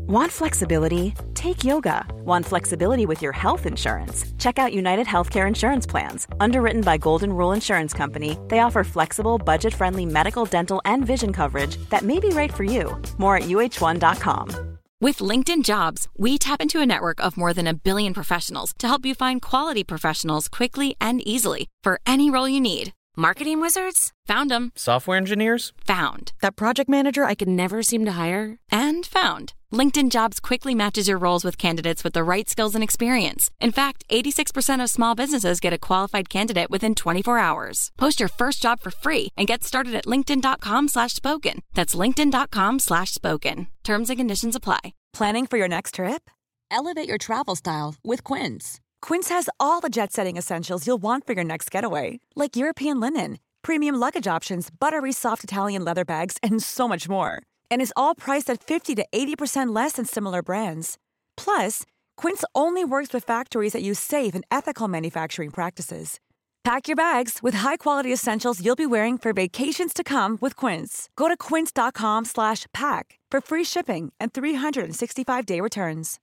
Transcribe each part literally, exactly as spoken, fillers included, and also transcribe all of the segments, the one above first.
Want flexibility? Take yoga. Want flexibility with your health insurance? Check out United Healthcare Insurance Plans. Underwritten by Golden Rule Insurance Company, they offer flexible, budget-friendly medical, dental, and vision coverage that may be right for you. More at U H one dot com. With LinkedIn Jobs, we tap into a network of more than a billion professionals to help you find quality professionals quickly and easily for any role you need. Marketing wizards? Found them. Software engineers? Found. That project manager I could never seem to hire? And found. LinkedIn Jobs quickly matches your roles with candidates with the right skills and experience. In fact, eighty-six percent of small businesses get a qualified candidate within twenty-four hours. Post your first job for free and get started at linkedin.com slash spoken. That's linkedin.com slash spoken. Terms and conditions apply. Planning for your next trip? Elevate your travel style with Quince. Quince has all the jet-setting essentials you'll want for your next getaway, like European linen, premium luggage options, buttery soft Italian leather bags, and so much more. And is all priced at fifty to eighty percent less than similar brands. Plus, Quince only works with factories that use safe and ethical manufacturing practices. Pack your bags with high-quality essentials you'll be wearing for vacations to come with Quince. Go to quince.com slash pack for free shipping and three sixty-five day returns.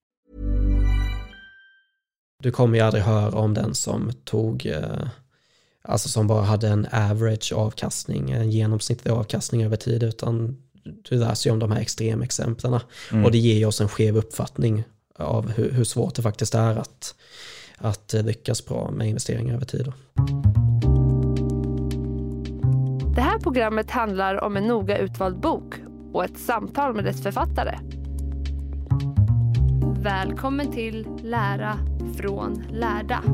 Du kommer ju aldrig höra om den som tog, eh, alltså som bara hade en average avkastning, en genomsnittlig avkastning över tid, utan du lär sig om de här extremexemplen. Mm. Och det ger oss en skev uppfattning av hur, hur svårt det faktiskt är att, att lyckas bra med investeringar över tid. Det här programmet handlar om en noga utvald bok och ett samtal med dess författare. Välkommen till Lära från lärda.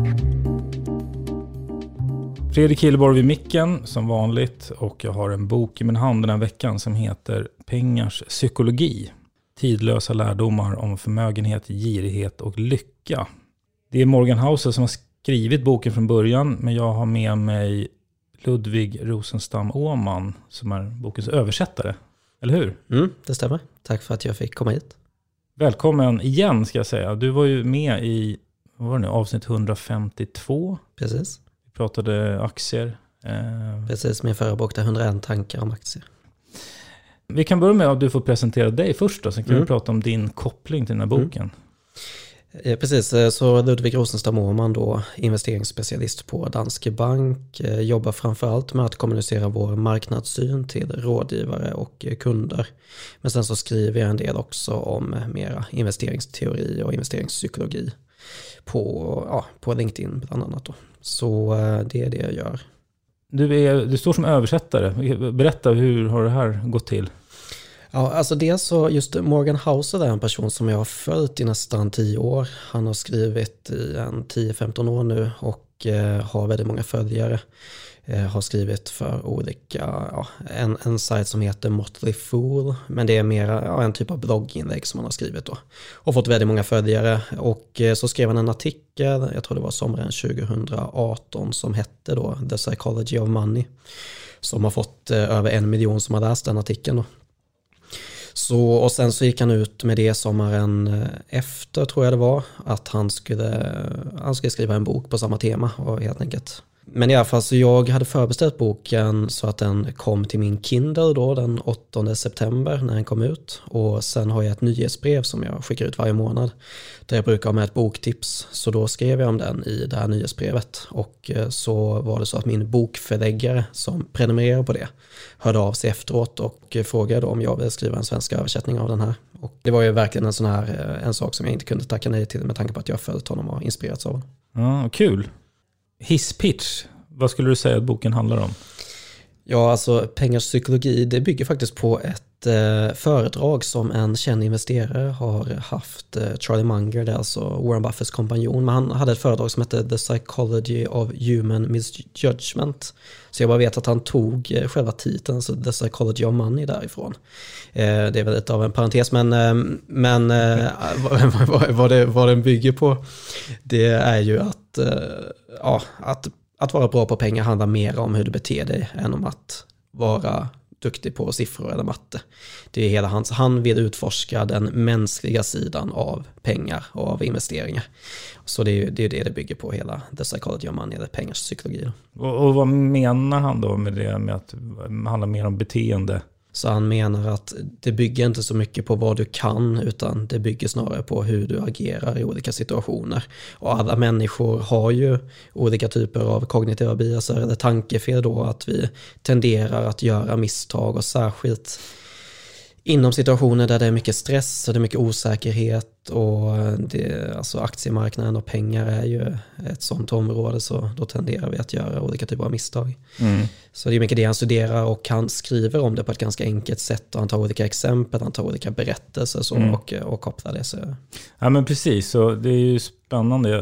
Fredrik Hilleborg vid micken som vanligt, och jag har en bok i min hand den här veckan som heter Pengars psykologi. Tidlösa lärdomar om förmögenhet, girighet och lycka. Det är Morgan Housel som har skrivit boken från början, men jag har med mig Ludvig Rosenstam Åhman som är bokens översättare. Eller hur? Mm, det stämmer. Tack för att jag fick komma hit. Välkommen igen ska jag säga. Du var ju med i vad var det nu, avsnitt hundrafemtiotvå. Precis. Vi pratade aktier. Eh... Precis, min förra bok där hundraett tankar om aktier. Vi kan börja med att du får presentera dig först då, sen kan mm. vi prata om din koppling till den här boken. Mm. Eh, precis, så Ludvig Rosenstam Åhman då, investeringsspecialist på Danske Bank, eh, jobbar framförallt med att kommunicera vår marknadssyn till rådgivare och eh, kunder. Men sen så skriver jag en del också om eh, mera investeringsteori och investeringspsykologi på, ja, på LinkedIn bland annat då. Så eh, det är det jag gör. Du, är, du står som översättare. Berätta, hur har det här gått till? Ja, alltså dels så just Morgan Housel är en person som jag har följt i nästan tio år. Han har skrivit i en tio femton år nu och eh, har väldigt många följare. Eh, har skrivit för olika, ja, en, en sajt som heter Motley Fool, men det är mer ja, en typ av blogginlägg som han har skrivit då. Och fått väldigt många följare, och eh, så skrev han en artikel, jag tror det var sommaren tjugoarton, som hette då The Psychology of Money, som har fått eh, över en miljon som har läst den artikeln då. Så, och sen så gick han ut med det sommaren efter, tror jag det var, att han skulle, han skulle skriva en bok på samma tema och helt enkelt. Men i alla fall så jag hade förbeställt boken så att den kom till min Kindle då den åttonde september när den kom ut. Och sen har jag ett nyhetsbrev som jag skickar ut varje månad där jag brukar ha med ett boktips. Så då skrev jag om den i det här nyhetsbrevet, och så var det så att min bokförläggare som prenumererar på det hörde av sig efteråt och frågade om jag ville skriva en svensk översättning av den här. Och det var ju verkligen en sån här en sak som jag inte kunde tacka nej till med tanke på att jag har följt honom och inspirerats av honom. Ja, kul. Hisspitch, vad skulle du säga att boken handlar om? Ja, alltså Pengars psykologi, det bygger faktiskt på ett eh, föredrag som en känd investerare har haft. eh, Charlie Munger, det är alltså Warren Buffetts kompanjon, men han hade ett föredrag som hette The Psychology of Human Misjudgment. Så jag bara vet att han tog eh, själva titeln, alltså The Psychology of Money därifrån. Eh, det är väl lite av en parentes, men, eh, men eh, vad, vad, vad, det, vad den bygger på, det är ju att, eh, ja, att Att vara bra på pengar handlar mer om hur du beter dig än om att vara duktig på siffror eller matte. Det är hela hans, han vill utforska den mänskliga sidan av pengar och av investeringar. Så det är ju det, är det det bygger på, hela The Psychology of Money, eller pengars psykologi. Och, och vad menar han då med det, med att det handlar mer om beteende? Så han menar att det bygger inte så mycket på vad du kan, utan det bygger snarare på hur du agerar i olika situationer. Och alla människor har ju olika typer av kognitiva biaser eller tankefel då, att vi tenderar att göra misstag, och särskilt inom situationer där det är mycket stress och det är mycket osäkerhet, och det, alltså aktiemarknaden och pengar är ju ett sånt område, så då tenderar vi att göra olika typer av misstag. Mm. Så det är mycket det han studerar, och han skriver om det på ett ganska enkelt sätt, och han tar olika exempel, han tar olika berättelser så, mm. och, och kopplar det. Så. Ja, men precis, så det är ju spännande.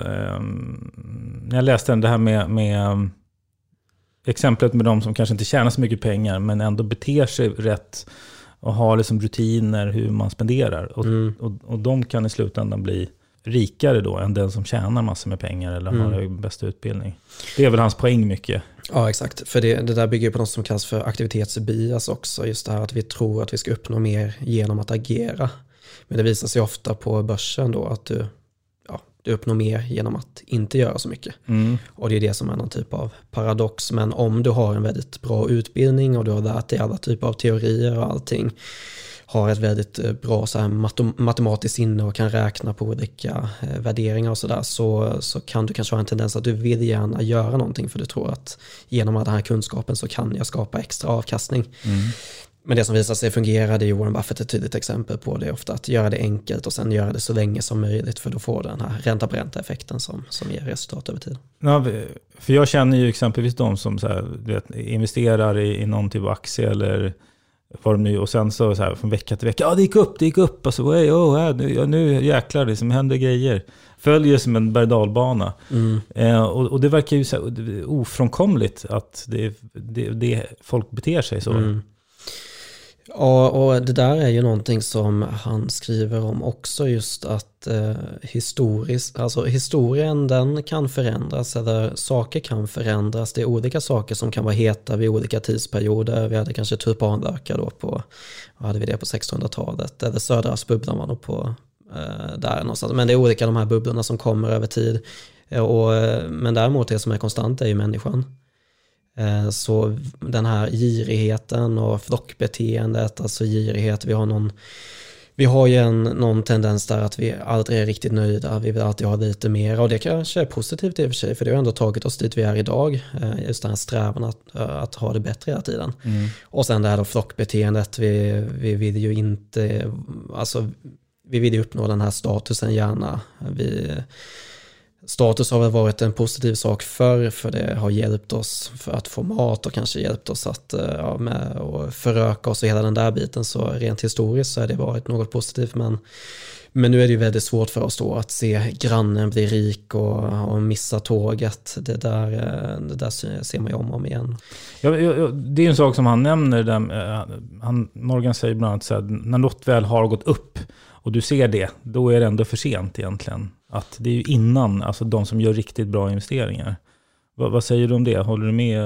När jag läste det här med, med exemplet med de som kanske inte tjänar så mycket pengar men ändå beter sig rätt och har liksom rutiner hur man spenderar. Och, mm. och, och de kan i slutändan bli rikare då än den som tjänar massor med pengar eller mm. har bästa utbildning. Det är väl hans poäng mycket. Ja, exakt. För det, det där bygger på något som kallas för aktivitetsbias också. Just det här att vi tror att vi ska uppnå mer genom att agera. Men det visar sig ofta på börsen då att du, ja, du uppnår mer genom att inte göra så mycket. Mm. Och det är det som är någon typ av paradox. Men om du har en väldigt bra utbildning och du har lärt dig alla typer av teorier och allting, har ett väldigt bra så här matem- matematiskt sinne och kan räkna på olika eh, värderingar och sådär, så, så kan du kanske ha en tendens att du vill gärna göra någonting, för du tror att genom den här kunskapen så kan jag skapa extra avkastning. Mm. Men det som visar sig fungera, det är ju Warren Buffett ett tydligt exempel på det, ofta att göra det enkelt och sen göra det så länge som möjligt, för då får du den här ränta-på-ränta-effekten som, som ger resultat över tid. Ja, för jag känner ju exempelvis de som så här, vet, investerar i, i någon typ av aktie eller vad de nu, och sen så, så här, från vecka till vecka, ja det gick upp, det gick upp, och så, hey, oh, nu, nu jäklar det som händer grejer. Följer som en berg-dalbana. Mm. Eh, och, och det verkar ju så här, ofrånkomligt att det, det, det folk beter sig så. Mm. Ja, och det där är ju någonting som han skriver om också, just att eh, historiskt, alltså historien den kan förändras, eller saker kan förändras. Det är olika saker som kan vara heta vid olika tidsperioder. Vi hade kanske tulpanlökar då på, vad hade vi det på sextonhundratalet, eller söderhavsbubblan var nog på eh, där någonstans. Men det är olika de här bubblorna som kommer över tid. Eh, och, men däremot det som är konstant är ju människan. Så den här girigheten och flockbeteendet, alltså girighet, vi har någon vi har ju en, någon tendens där att vi aldrig är riktigt nöjda, vi vill alltid ha lite mer, och det kanske är positivt i och för sig, för det har ändå tagit oss dit vi är idag, just den här strävan att, att ha det bättre hela tiden. Mm. Och sen det här då flockbeteendet, vi, vi vill ju inte, alltså vi vill ju uppnå den här statusen gärna, vi Status har väl varit en positiv sak förr, för det har hjälpt oss för att få mat och kanske hjälpt oss att ja, med och föröka oss och hela den där biten. Så rent historiskt så har det varit något positivt, men, men nu är det ju väldigt svårt för oss då att se grannen bli rik och, och missa tåget. Det där, det där ser man ju om och om igen. Ja, ja, det är en sak som han nämner, där, han, Morgan säger bland annat så här, när något väl har gått upp och du ser det, då är det ändå för sent egentligen. Att det är ju innan, alltså de som gör riktigt bra investeringar. Vad, vad säger du om det? Håller du med?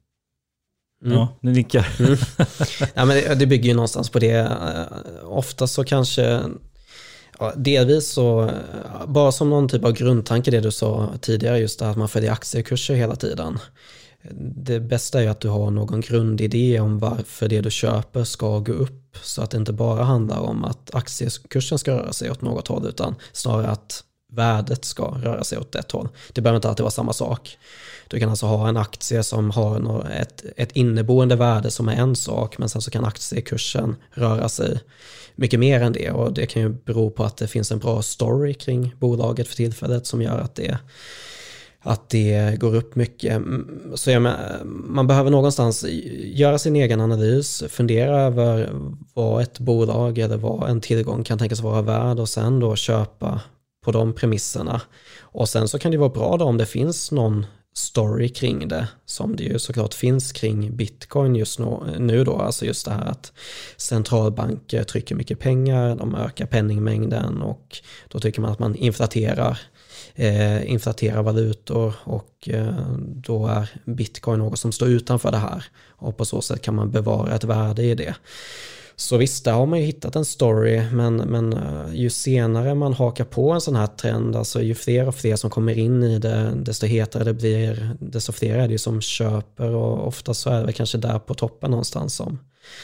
Mm. Ja, nu nickar. Mm. Ja, men det, det bygger ju någonstans på det. Ofta så kanske, ja, delvis så, bara som någon typ av grundtanke det du sa tidigare, just det att man följer aktiekurser hela tiden. Det bästa är ju att du har någon grundidé om varför det du köper ska gå upp, så att det inte bara handlar om att aktiekursen ska röra sig åt något håll, utan snarare att värdet ska röra sig åt ett håll. Det behöver inte alltid vara samma sak. Du kan alltså ha en aktie som har ett, ett inneboende värde som är en sak, men sen så kan aktiekursen röra sig mycket mer än det, och det kan ju bero på att det finns en bra story kring bolaget för tillfället som gör att det att det går upp mycket. Så jag menar, man behöver någonstans göra sin egen analys, fundera över vad ett bolag eller vad en tillgång kan tänkas vara värd, och sen då köpa på de premisserna. Och sen så kan det vara bra då om det finns någon story kring det, som det ju såklart finns kring Bitcoin just nu då, alltså just det här att centralbanker trycker mycket pengar, de ökar penningmängden, och då tycker man att man inflaterar eh, inflaterar valutor, och eh, då är Bitcoin något som står utanför det här, och på så sätt kan man bevara ett värde i det. Så visst, där har man ju hittat en story, men, men ju senare man hakar på en sån här trend, alltså ju fler och fler som kommer in i det, desto hetare det blir, desto fler är det ju som köper, och ofta så är det kanske där på toppen någonstans som,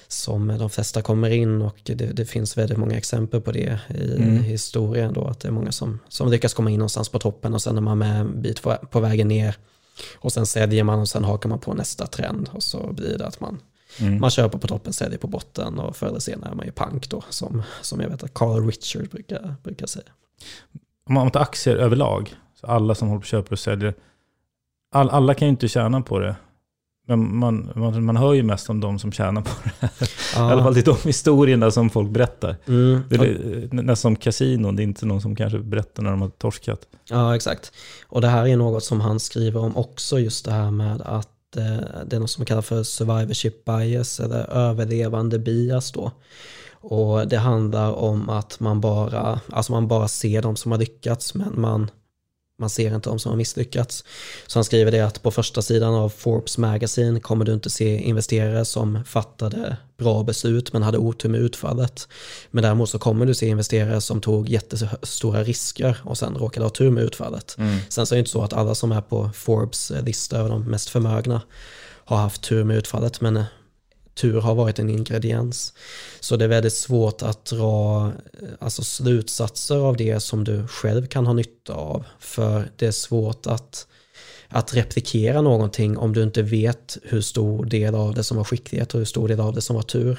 som de flesta kommer in, och det, det finns väldigt många exempel på det i mm. historien då, att det är många som, som lyckas komma in någonstans på toppen och sen är man med en bit på, på vägen ner och sen säljer man och sen hakar man på nästa trend och så blir det att man, mm. man köper på toppen, säljer på botten och förr eller senare är man ju pank då, som, som jag vet att Carl Richard brukar, brukar säga. Om man tar aktier överlag, så alla som håller på och köper och säljer, all, alla kan ju inte tjäna på det. Men man, man, man hör ju mest om de som tjänar på det. Ja. I alla fall det är de historierna som folk berättar. Mm. Det är nästan som kasinon, det är inte någon som kanske berättar när de har torskat. Ja, exakt. Och det här är något som han skriver om också, just det här med att eh, det är något som man kallar för survivorship bias eller överlevande bias då. Och det handlar om att man bara, alltså man bara ser de som har lyckats, men man Man ser inte de som har misslyckats. Så han skriver det att på första sidan av Forbes Magazine kommer du inte se investerare som fattade bra beslut men hade otur med utfallet. Men däremot så kommer du se investerare som tog jättestora risker och sen råkade ha tur med utfallet. Mm. Sen så är det inte så att alla som är på Forbes lista över de mest förmögna har haft tur med utfallet, men tur har varit en ingrediens. Så det är väldigt svårt att dra alltså, slutsatser av det som du själv kan ha nytta av. För det är svårt att, att replikera någonting om du inte vet hur stor del av det som var skicklighet och hur stor del av det som var tur.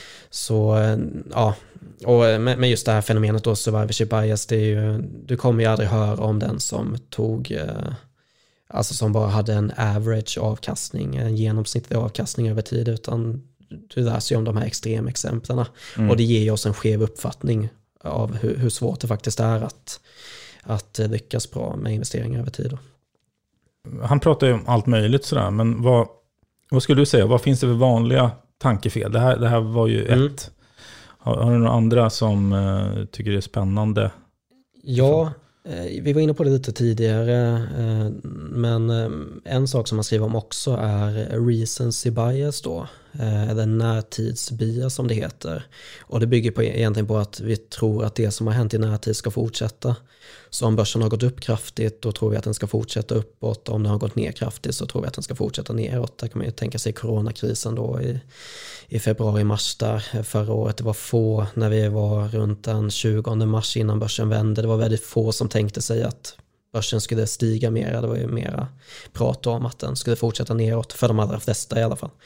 Så ja, och med just det här fenomenet då, survivorship bias, det är ju, du kommer ju aldrig höra om den som tog... Alltså som bara hade en average avkastning, en genomsnittlig avkastning över tid, utan du lär sig om de här extremexemplen. Mm. Och det ger oss en skev uppfattning av hur, hur svårt det faktiskt är att, att lyckas bra med investeringar över tid. Han pratar ju om allt möjligt sådär, men vad, vad skulle du säga, vad finns det för vanliga tankefel? Det här, det här var ju mm. ett. Har, har du några andra som uh, tycker det är spännande? Ja, vi var inne på det lite tidigare, men en sak som man skriver om också är recency bias då, eller närtidsbias som det heter. Och det bygger på, egentligen på att vi tror att det som har hänt i närtid ska fortsätta. Så om börsen har gått upp kraftigt, då tror vi att den ska fortsätta uppåt. Om den har gått ner kraftigt så tror vi att den ska fortsätta neråt. Där kan man ju tänka sig coronakrisen då i, i februari-mars där förra året. Det var få när vi var runt den tjugonde mars innan börsen vände. Det var väldigt få som tänkte sig att börsen skulle stiga mer. Det var ju mera prat om att den skulle fortsätta neråt, för de allra flesta i alla fall.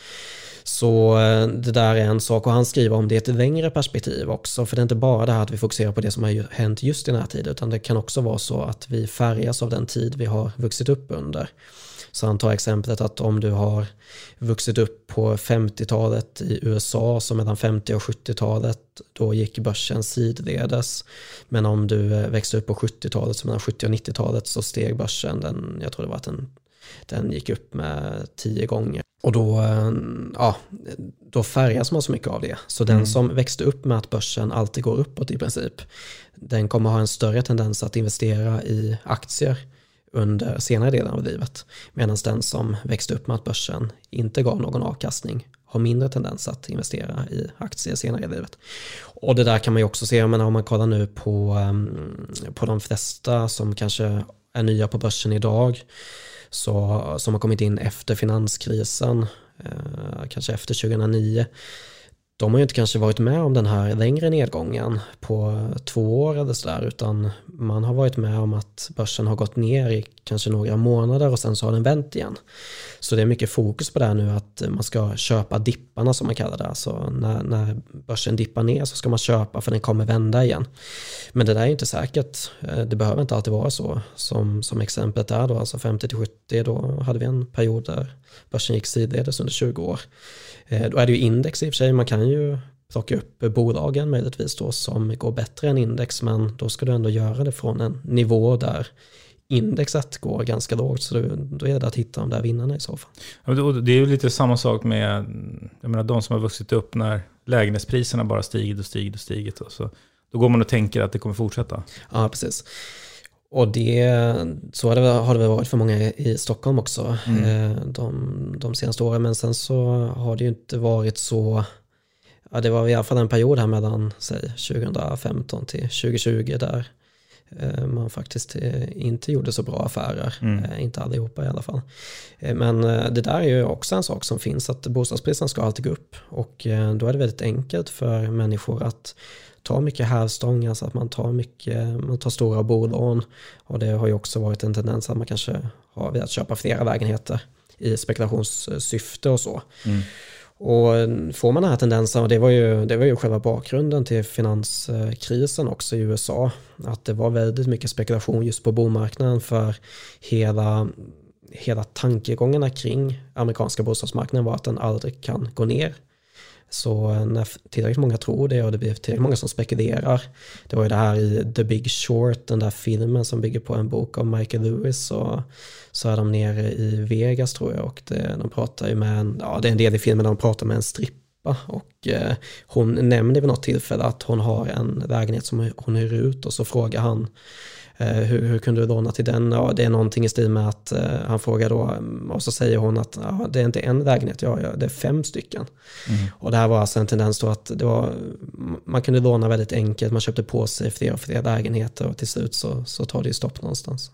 Så det där är en sak, och han skriver om det i ett längre perspektiv också, för det är inte bara det här att vi fokuserar på det som har hänt just i den här tiden, utan det kan också vara så att vi färgas av den tid vi har vuxit upp under. Så han tar exemplet att om du har vuxit upp på femtiotalet i U S A, så mellan femtio- och sjuttiotalet, då gick börsen sidledes. Men om du växte upp på sjuttiotalet, så mellan sjuttio- och nittiotalet, så steg börsen, den, jag tror det var att den, den gick upp med tio gånger. Och då, ja, då färgas man så mycket av det. Så den mm. som växte upp med att börsen alltid går uppåt i princip, den kommer ha en större tendens att investera i aktier under senare delen av livet. Medan den som växte upp med att börsen inte gav någon avkastning har mindre tendens att investera i aktier senare i livet. Och det där kan man ju också se, men om man kollar nu på, på de flesta som kanske är nya på börsen idag, så, som har kommit in efter finanskrisen, eh, kanske efter tjugohundranio, de har ju inte kanske varit med om den här längre nedgången på två år eller sådär, utan man har varit med om att börsen har gått ner i kanske några månader och sen så har den vänt igen. Så det är mycket fokus på det här nu, att man ska köpa dipparna som man kallar det. Alltså när, när börsen dippar ner så ska man köpa, för den kommer vända igen. Men det där är inte säkert. Det behöver inte alltid vara så. Som, som exemplet är då, alltså femtio till sjuttio, då hade vi en period där börsen gick sidledes under tjugo år. Då är det ju index i och för sig. Man kan ju plocka upp bolagen möjligtvis då som går bättre än index, men då ska du ändå göra det från en nivå där indexet går ganska lågt, så då, då är det att hitta de där vinnarna i så fall. Ja, det är ju lite samma sak med, jag menar, de som har vuxit upp när lägenhetspriserna bara stigit och stigit och stigit. Och så, då går man och tänker att det kommer fortsätta. Ja, precis. Och det, så har det, har det väl varit för många i Stockholm också mm. de, de senaste åren. Men sen så har det ju inte varit så, ja, det var i alla fall en period här mellan säg tjugohundrafemton till tjugohundratjugo där man faktiskt inte gjorde så bra affärer. Mm. Inte allihopa i alla fall. Men det där är ju också en sak som finns, att bostadspriserna ska alltid gå upp. Och då är det väldigt enkelt för människor att ta mycket hävstång, alltså att man tar mycket, man tar stora bolån. Och det har ju också varit en tendens att man kanske har velat köpa flera lägenheter i spekulationssyfte och så. Mm. Och får man den här tendensen, och det var ju, det var ju själva bakgrunden till finanskrisen också i U S A, att det var väldigt mycket spekulation just på bomarknaden, för hela, hela tankegångarna kring amerikanska bostadsmarknaden var att den aldrig kan gå ner. Så när tillräckligt många tror det och det blir tillräckligt många som spekulerar, det var ju det här i The Big Short, den där filmen som bygger på en bok av Michael Lewis, och så är de nere i Vegas tror jag, och det, de pratar ju med en, ja det är en del i filmen där de pratar med en strippa, och eh, hon nämner vid något tillfälle att hon har en lägenhet som hon hyr ut, och så frågar han eh, hur, hur kunde du låna till den? Ja, det är någonting i stil med att eh, han frågar då, och så säger hon att ja, det är inte en lägenhet, ja, ja, det är fem stycken. Mm. Och det här var alltså en tendens då att det var, man kunde låna väldigt enkelt, man köpte på sig fler och fler lägenheter, och till slut så, så tar det ju stopp någonstans.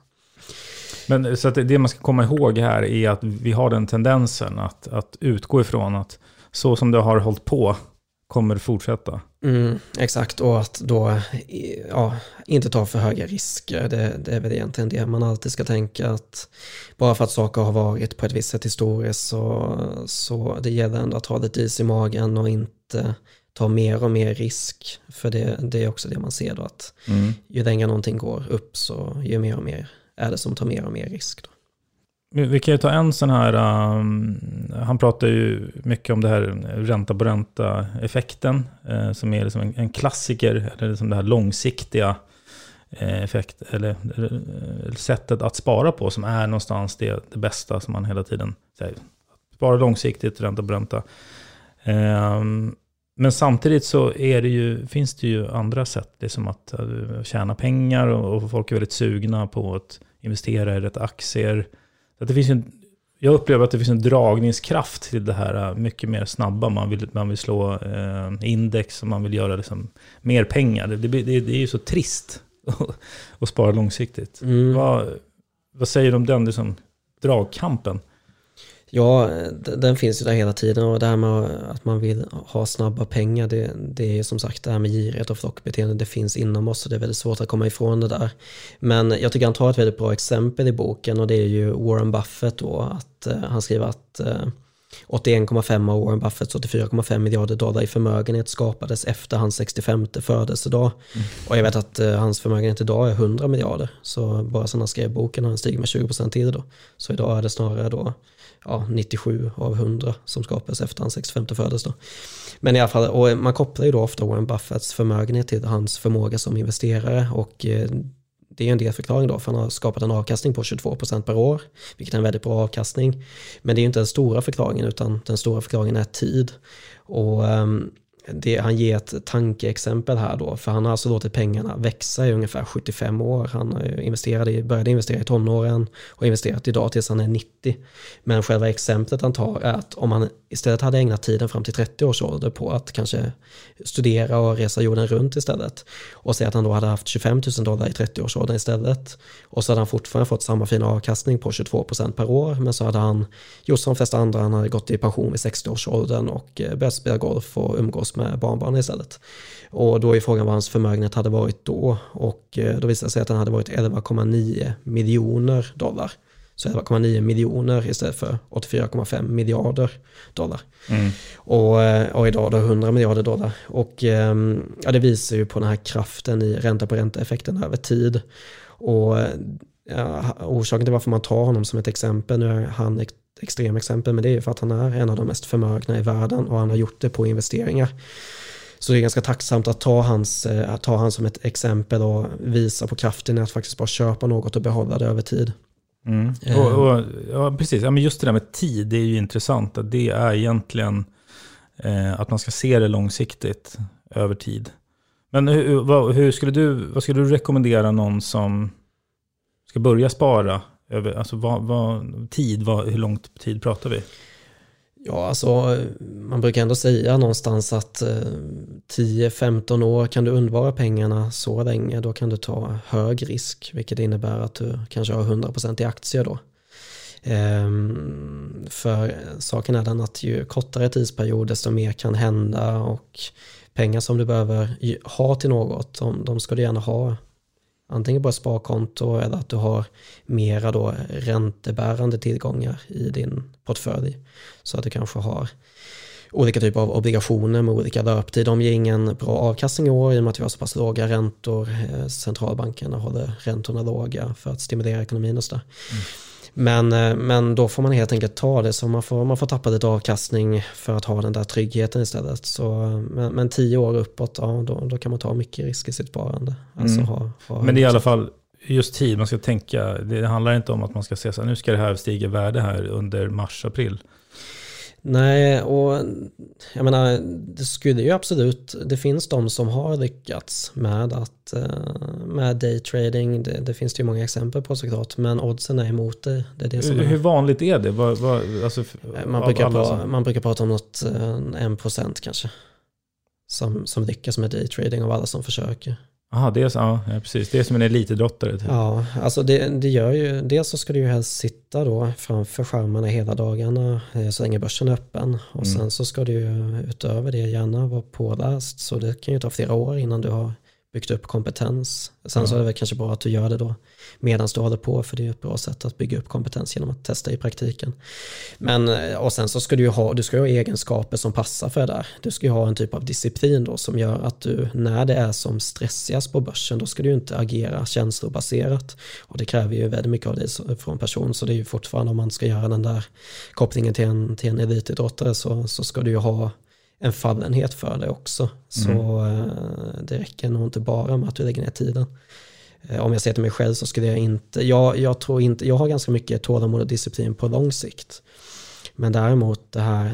Men så att det man ska komma ihåg här är att vi har den tendensen att, att utgå ifrån att så som det har hållit på kommer det fortsätta. Mm, exakt, och att då ja, inte ta för höga risker. Det, det är väl egentligen det man alltid ska tänka, att bara för att saker har varit på ett visst sätt historiskt så, så det gäller ändå att ha lite is i magen och inte ta mer och mer risk. För det, det är också det man ser då, att mm. ju längre någonting går upp så ju mer och mer är det som tar mer och mer risk då. Vi kan ju ta en sån här, um, han pratar ju mycket om det här ränta på ränta effekten uh, som är liksom en, en klassiker, eller liksom det här långsiktiga uh, effekt, eller uh, sättet att spara på, som är någonstans det, det bästa som man hela tiden säger. Spara långsiktigt, ränta på ränta. Um, men samtidigt så är det ju, finns det ju andra sätt, det är som att uh, tjäna pengar, och, och folk är väldigt sugna på att investera i rätt aktier. Att det finns en, jag upplever att det finns en dragningskraft till det här mycket mer snabba. Man vill, man vill slå eh, index, och man vill göra liksom mer pengar. Det, det, det, det är ju så trist att spara långsiktigt. Mm. Vad, vad säger du om den liksom, dragkampen? Ja, den finns ju där hela tiden, och det här med att man vill ha snabba pengar, det, det är som sagt det här med girighet och flockbeteende, det finns inom oss, och det är väldigt svårt att komma ifrån det där. Men jag tycker han tar ett väldigt bra exempel i boken, och det är ju Warren Buffett då, att uh, han skriver att uh, åttioen komma fem av Warren Buffetts åttiofyra komma fem miljarder dollar i förmögenhet skapades efter hans sextiofemte födelsedag. Mm. Och jag vet att uh, hans förmögenhet idag är hundra miljarder, så bara sedan han skrev boken har han stigit med tjugo procent till då. Så idag är det snarare då ja, nittiosju av hundra som skapades efter hans sextiofemte födelsedag. Men i alla fall, och man kopplar ju då ofta Warren Buffetts förmögenhet till hans förmåga som investerare, och eh, det är en delförklaring då, för han har skapat en avkastning på tjugotvå procent per år, vilket är en väldigt bra avkastning. Men det är ju inte den stora förklaringen, utan den stora förklaringen är tid. Och um, det, han ger ett tankeexempel här då, för han har alltså låtit pengarna växa i ungefär sjuttiofem år. Han har investerade i, började investera i tonåren och investerat idag tills han är nittio. Men själva exemplet han tar är att om han istället hade ägnat tiden fram till trettio års ålder på att kanske studera och resa jorden runt istället, och säga att han då hade haft tjugofem tusen dollar i trettio års ålder istället, och så hade han fortfarande fått samma fina avkastning på tjugotvå procent per år, men så hade han gjort som de flesta andra, han hade gått i pension vid sextio års åldern och börjat spela golf och umgås med barnbarn istället. Och då är frågan vad hans förmögenhet hade varit då, och då visade det sig att den hade varit elva komma nio miljoner dollar. Så elva komma nio miljoner istället för åttiofyra komma fem miljarder dollar. Mm. Och, och idag då hundra miljarder dollar. Och ja, det visar ju på den här kraften i ränta på ränta-effekten över tid. Och ja, orsaken till varför man tar honom som ett exempel, nu är han ett extrem exempel, men det är ju för att han är en av de mest förmögna i världen, och han har gjort det på investeringar. Så det är ganska tacksamt att ta hans, att ta han som ett exempel och visa på kraften i att faktiskt bara köpa något och behålla det över tid. Mm. Och, och, ja, precis. Ja, men just det där med tid, det är ju intressant. Att det är egentligen eh, att man ska se det långsiktigt över tid. Men hur, vad, hur skulle du, vad skulle du rekommendera någon som ska börja spara? Över, alltså vad, vad, tid, vad, hur lång tid pratar vi? Ja, alltså man brukar ändå säga någonstans att tio femton år kan du undvara pengarna så länge, då kan du ta hög risk, vilket innebär att du kanske har hundra procent i aktier då. Ehm, för saken är den att ju kortare tidsperiod desto mer kan hända, och pengar som du behöver ha till något, de, de ska du gärna ha antingen på ett sparkonto eller att du har mera då räntebärande tillgångar i din portfölj, så att du kanske har olika typer av obligationer med olika löptid. De ger ingen bra avkastning i år i och med att vi har så pass låga räntor. Centralbankerna håller räntorna låga för att stimulera ekonomin och så där. Mm. Men, men då får man helt enkelt ta det, så man får, man får tappa lite avkastning för att ha den där tryggheten istället. Så, men, men tio år uppåt, ja, då, då kan man ta mycket risk i sitt sparande. Alltså mm. ha, ha men det är i alla fall just tid man ska tänka. Det handlar inte om att man ska säga så här, nu ska det här stiga värde här under mars, april. Nej, och jag menar, det skulle ju absolut, det finns de som har lyckats med att med daytrading, det, det finns det ju många exempel på såklart, men oddsen är emot det. Det är det som Hur är. vanligt är det? Vad, vad, alltså, man, brukar pra, man brukar prata om något en procent kanske som, som lyckas med daytrading av alla som försöker. Aha, det är så, ja, precis. Det är som en elitidrottare. Typ. Ja, alltså det, det gör ju, dels så ska du ju helst sitta då framför skärmarna hela dagarna så länge börsen är öppen. Och mm. sen så ska du ju utöver det gärna vara påläst, så det kan ju ta flera år innan du har byggt upp kompetens. Sen ja. så är det väl kanske bra att du gör det då medan du håller på, för det är ett bra sätt att bygga upp kompetens genom att testa i praktiken. Men, och sen så ska du ju ha, du ska ju ha egenskaper som passar för det där. Du ska ju ha en typ av disciplin då som gör att du, när det är som stressigast på börsen, då ska du ju inte agera känslobaserat. Och det kräver ju väldigt mycket av dig från person, så det är ju fortfarande, om man ska göra den där kopplingen till en, till en elitidrottare, så, så ska du ju ha en fallenhet för det också. Så mm. det räcker nog inte bara med att du lägger ner tiden. Om jag ser till mig själv så skulle jag inte, jag, jag tror inte, jag har ganska mycket tålamod och disciplin på lång sikt. Men däremot det här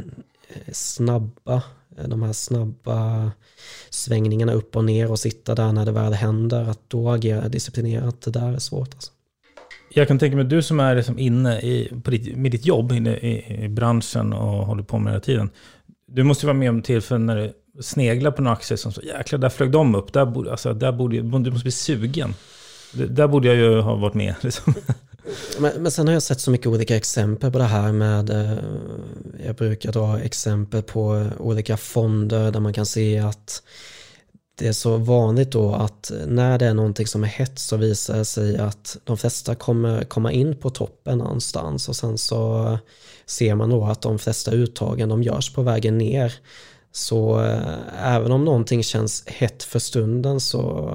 snabba, de här snabba svängningarna upp och ner och sitta där när det väl händer, att då agera disciplinerat, det där är svårt alltså. Jag kan tänka mig, du som är liksom inne i, på ditt, med ditt jobb inne i, i branschen och håller på med det här tiden, du måste ju vara med om tillfällen när du sneglar på några aktier som så, jäklar, där flög de upp. Där borde, alltså, där borde, du måste bli sugen. Där borde jag ju ha varit med. Liksom. Men, men sen har jag sett så mycket olika exempel på det här med, eh, jag brukar dra exempel på olika fonder där man kan se att det är så vanligt då att när det är någonting som är hett så visar det sig att de flesta kommer komma in på toppen någonstans, och sen så ser man då att de flesta uttagen de görs på vägen ner. Så äh, även om någonting känns hett för stunden, så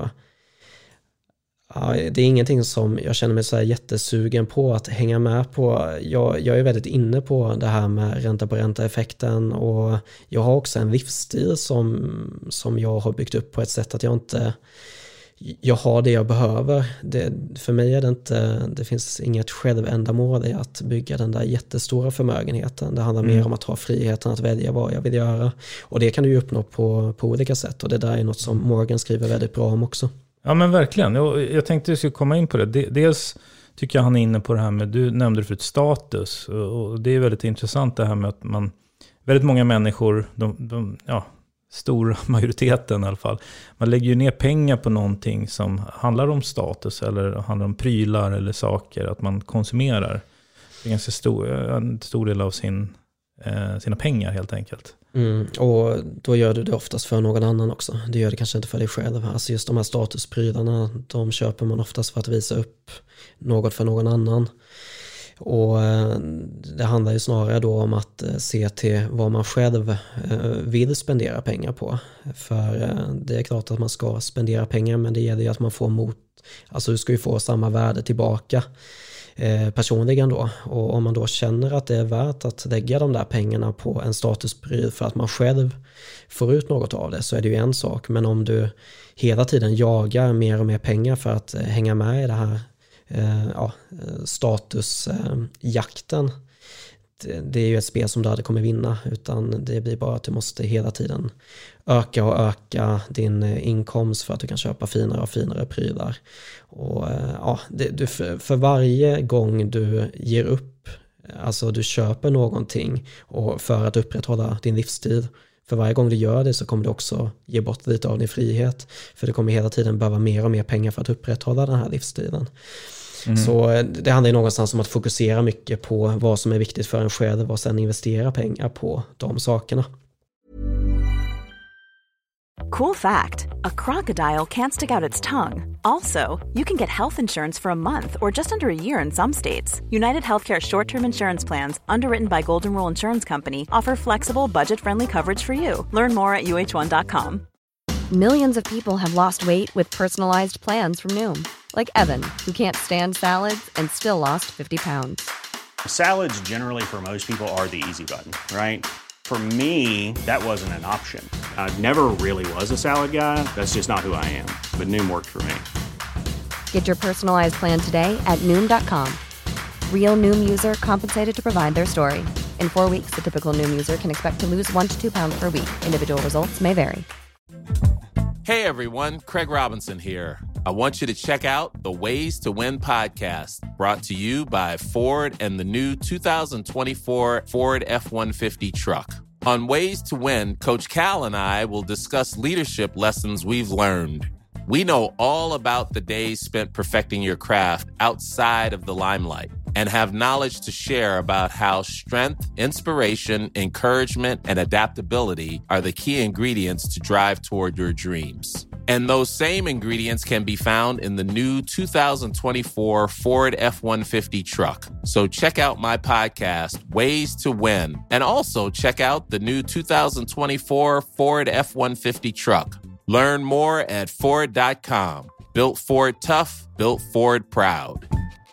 ja, det är ingenting som jag känner mig så här jättesugen på att hänga med på. Jag, jag är väldigt inne på det här med ränta på ränta-effekten, och jag har också en livsstil som, som jag har byggt upp på ett sätt att jag inte jag har det jag behöver. Det, för mig är det inte, det finns inget självändamål i att bygga den där jättestora förmögenheten. Det handlar mm. mer om att ha friheten att välja vad jag vill göra. Och det kan du ju uppnå på, på olika sätt. Och det där är något som Morgan skriver väldigt bra om också. Ja, men verkligen. Jag, jag tänkte att jag skulle komma in på det. Dels tycker jag han är inne på det här med, du nämnde det förut, status. Och det är väldigt intressant det här med att man, väldigt många människor, de, de, ja, stora majoriteten i alla fall, man lägger ju ner pengar på någonting som handlar om status eller handlar om prylar eller saker, att man konsumerar. Det är ganska stor, en stor del av sin, eh, sina pengar helt enkelt. Mm, och då gör du det oftast för någon annan också. Det gör det kanske inte för dig själv. Alltså just de här statusprylarna, de köper man oftast för att visa upp något för någon annan. Och det handlar ju snarare då om att se till vad man själv vill spendera pengar på. För det är klart att man ska spendera pengar, men det gäller ju att man får mot, alltså du ska ju få samma värde tillbaka personligen då. Och om man då känner att det är värt att lägga de där pengarna på en statuspryl för att man själv får ut något av det, så är det ju en sak. Men om du hela tiden jagar mer och mer pengar för att hänga med i det här ja, statusjakten, det, det är ju ett spel som du aldrig kommer vinna, utan det blir bara att du måste hela tiden öka och öka din inkomst för att du kan köpa finare och finare prylar. Och ja, det, du, för, för varje gång du ger upp Alltså du köper någonting och för att upprätthålla din livsstil. För varje gång du gör det så kommer du också ge bort lite av din frihet. För du kommer hela tiden behöva mer och mer pengar för att upprätthålla den här livsstilen. Mm. Så det handlar ju någonstans om att fokusera mycket på vad som är viktigt för en själv och sen investera pengar på de sakerna. Cool fact, a crocodile can't stick out its tongue. Also, you can get health insurance for a month or just under a year in some states. United Healthcare short-term insurance plans, underwritten by Golden Rule Insurance Company, offer flexible, budget-friendly coverage for you. Learn more at U H one dot com. Millions of people have lost weight with personalized plans from Noom. Like Evan, who can't stand salads and still lost fifty pounds. Salads generally for most people are the easy button, right? For me, that wasn't an option. I never really was a salad guy. That's just not who I am. But Noom worked for me. Get your personalized plan today at Noom dot com. Real Noom user compensated to provide their story. In four weeks, the typical Noom user can expect to lose one to two pounds per week. Individual results may vary. Hey everyone, Craig Robinson here. I want you to check out the Ways to Win podcast, brought to you by Ford and the new two thousand twenty-four Ford F one fifty truck. On Ways to Win, Coach Cal and I will discuss leadership lessons we've learned. We know all about the days spent perfecting your craft outside of the limelight and have knowledge to share about how strength, inspiration, encouragement, and adaptability are the key ingredients to drive toward your dreams. And those same ingredients can be found in the new two thousand twenty-four Ford F one fifty truck. So check out my podcast, Ways to Win, and also check out the new two thousand twenty-four Ford F one fifty truck. Learn more at Ford dot com. Built Ford tough, built Ford proud.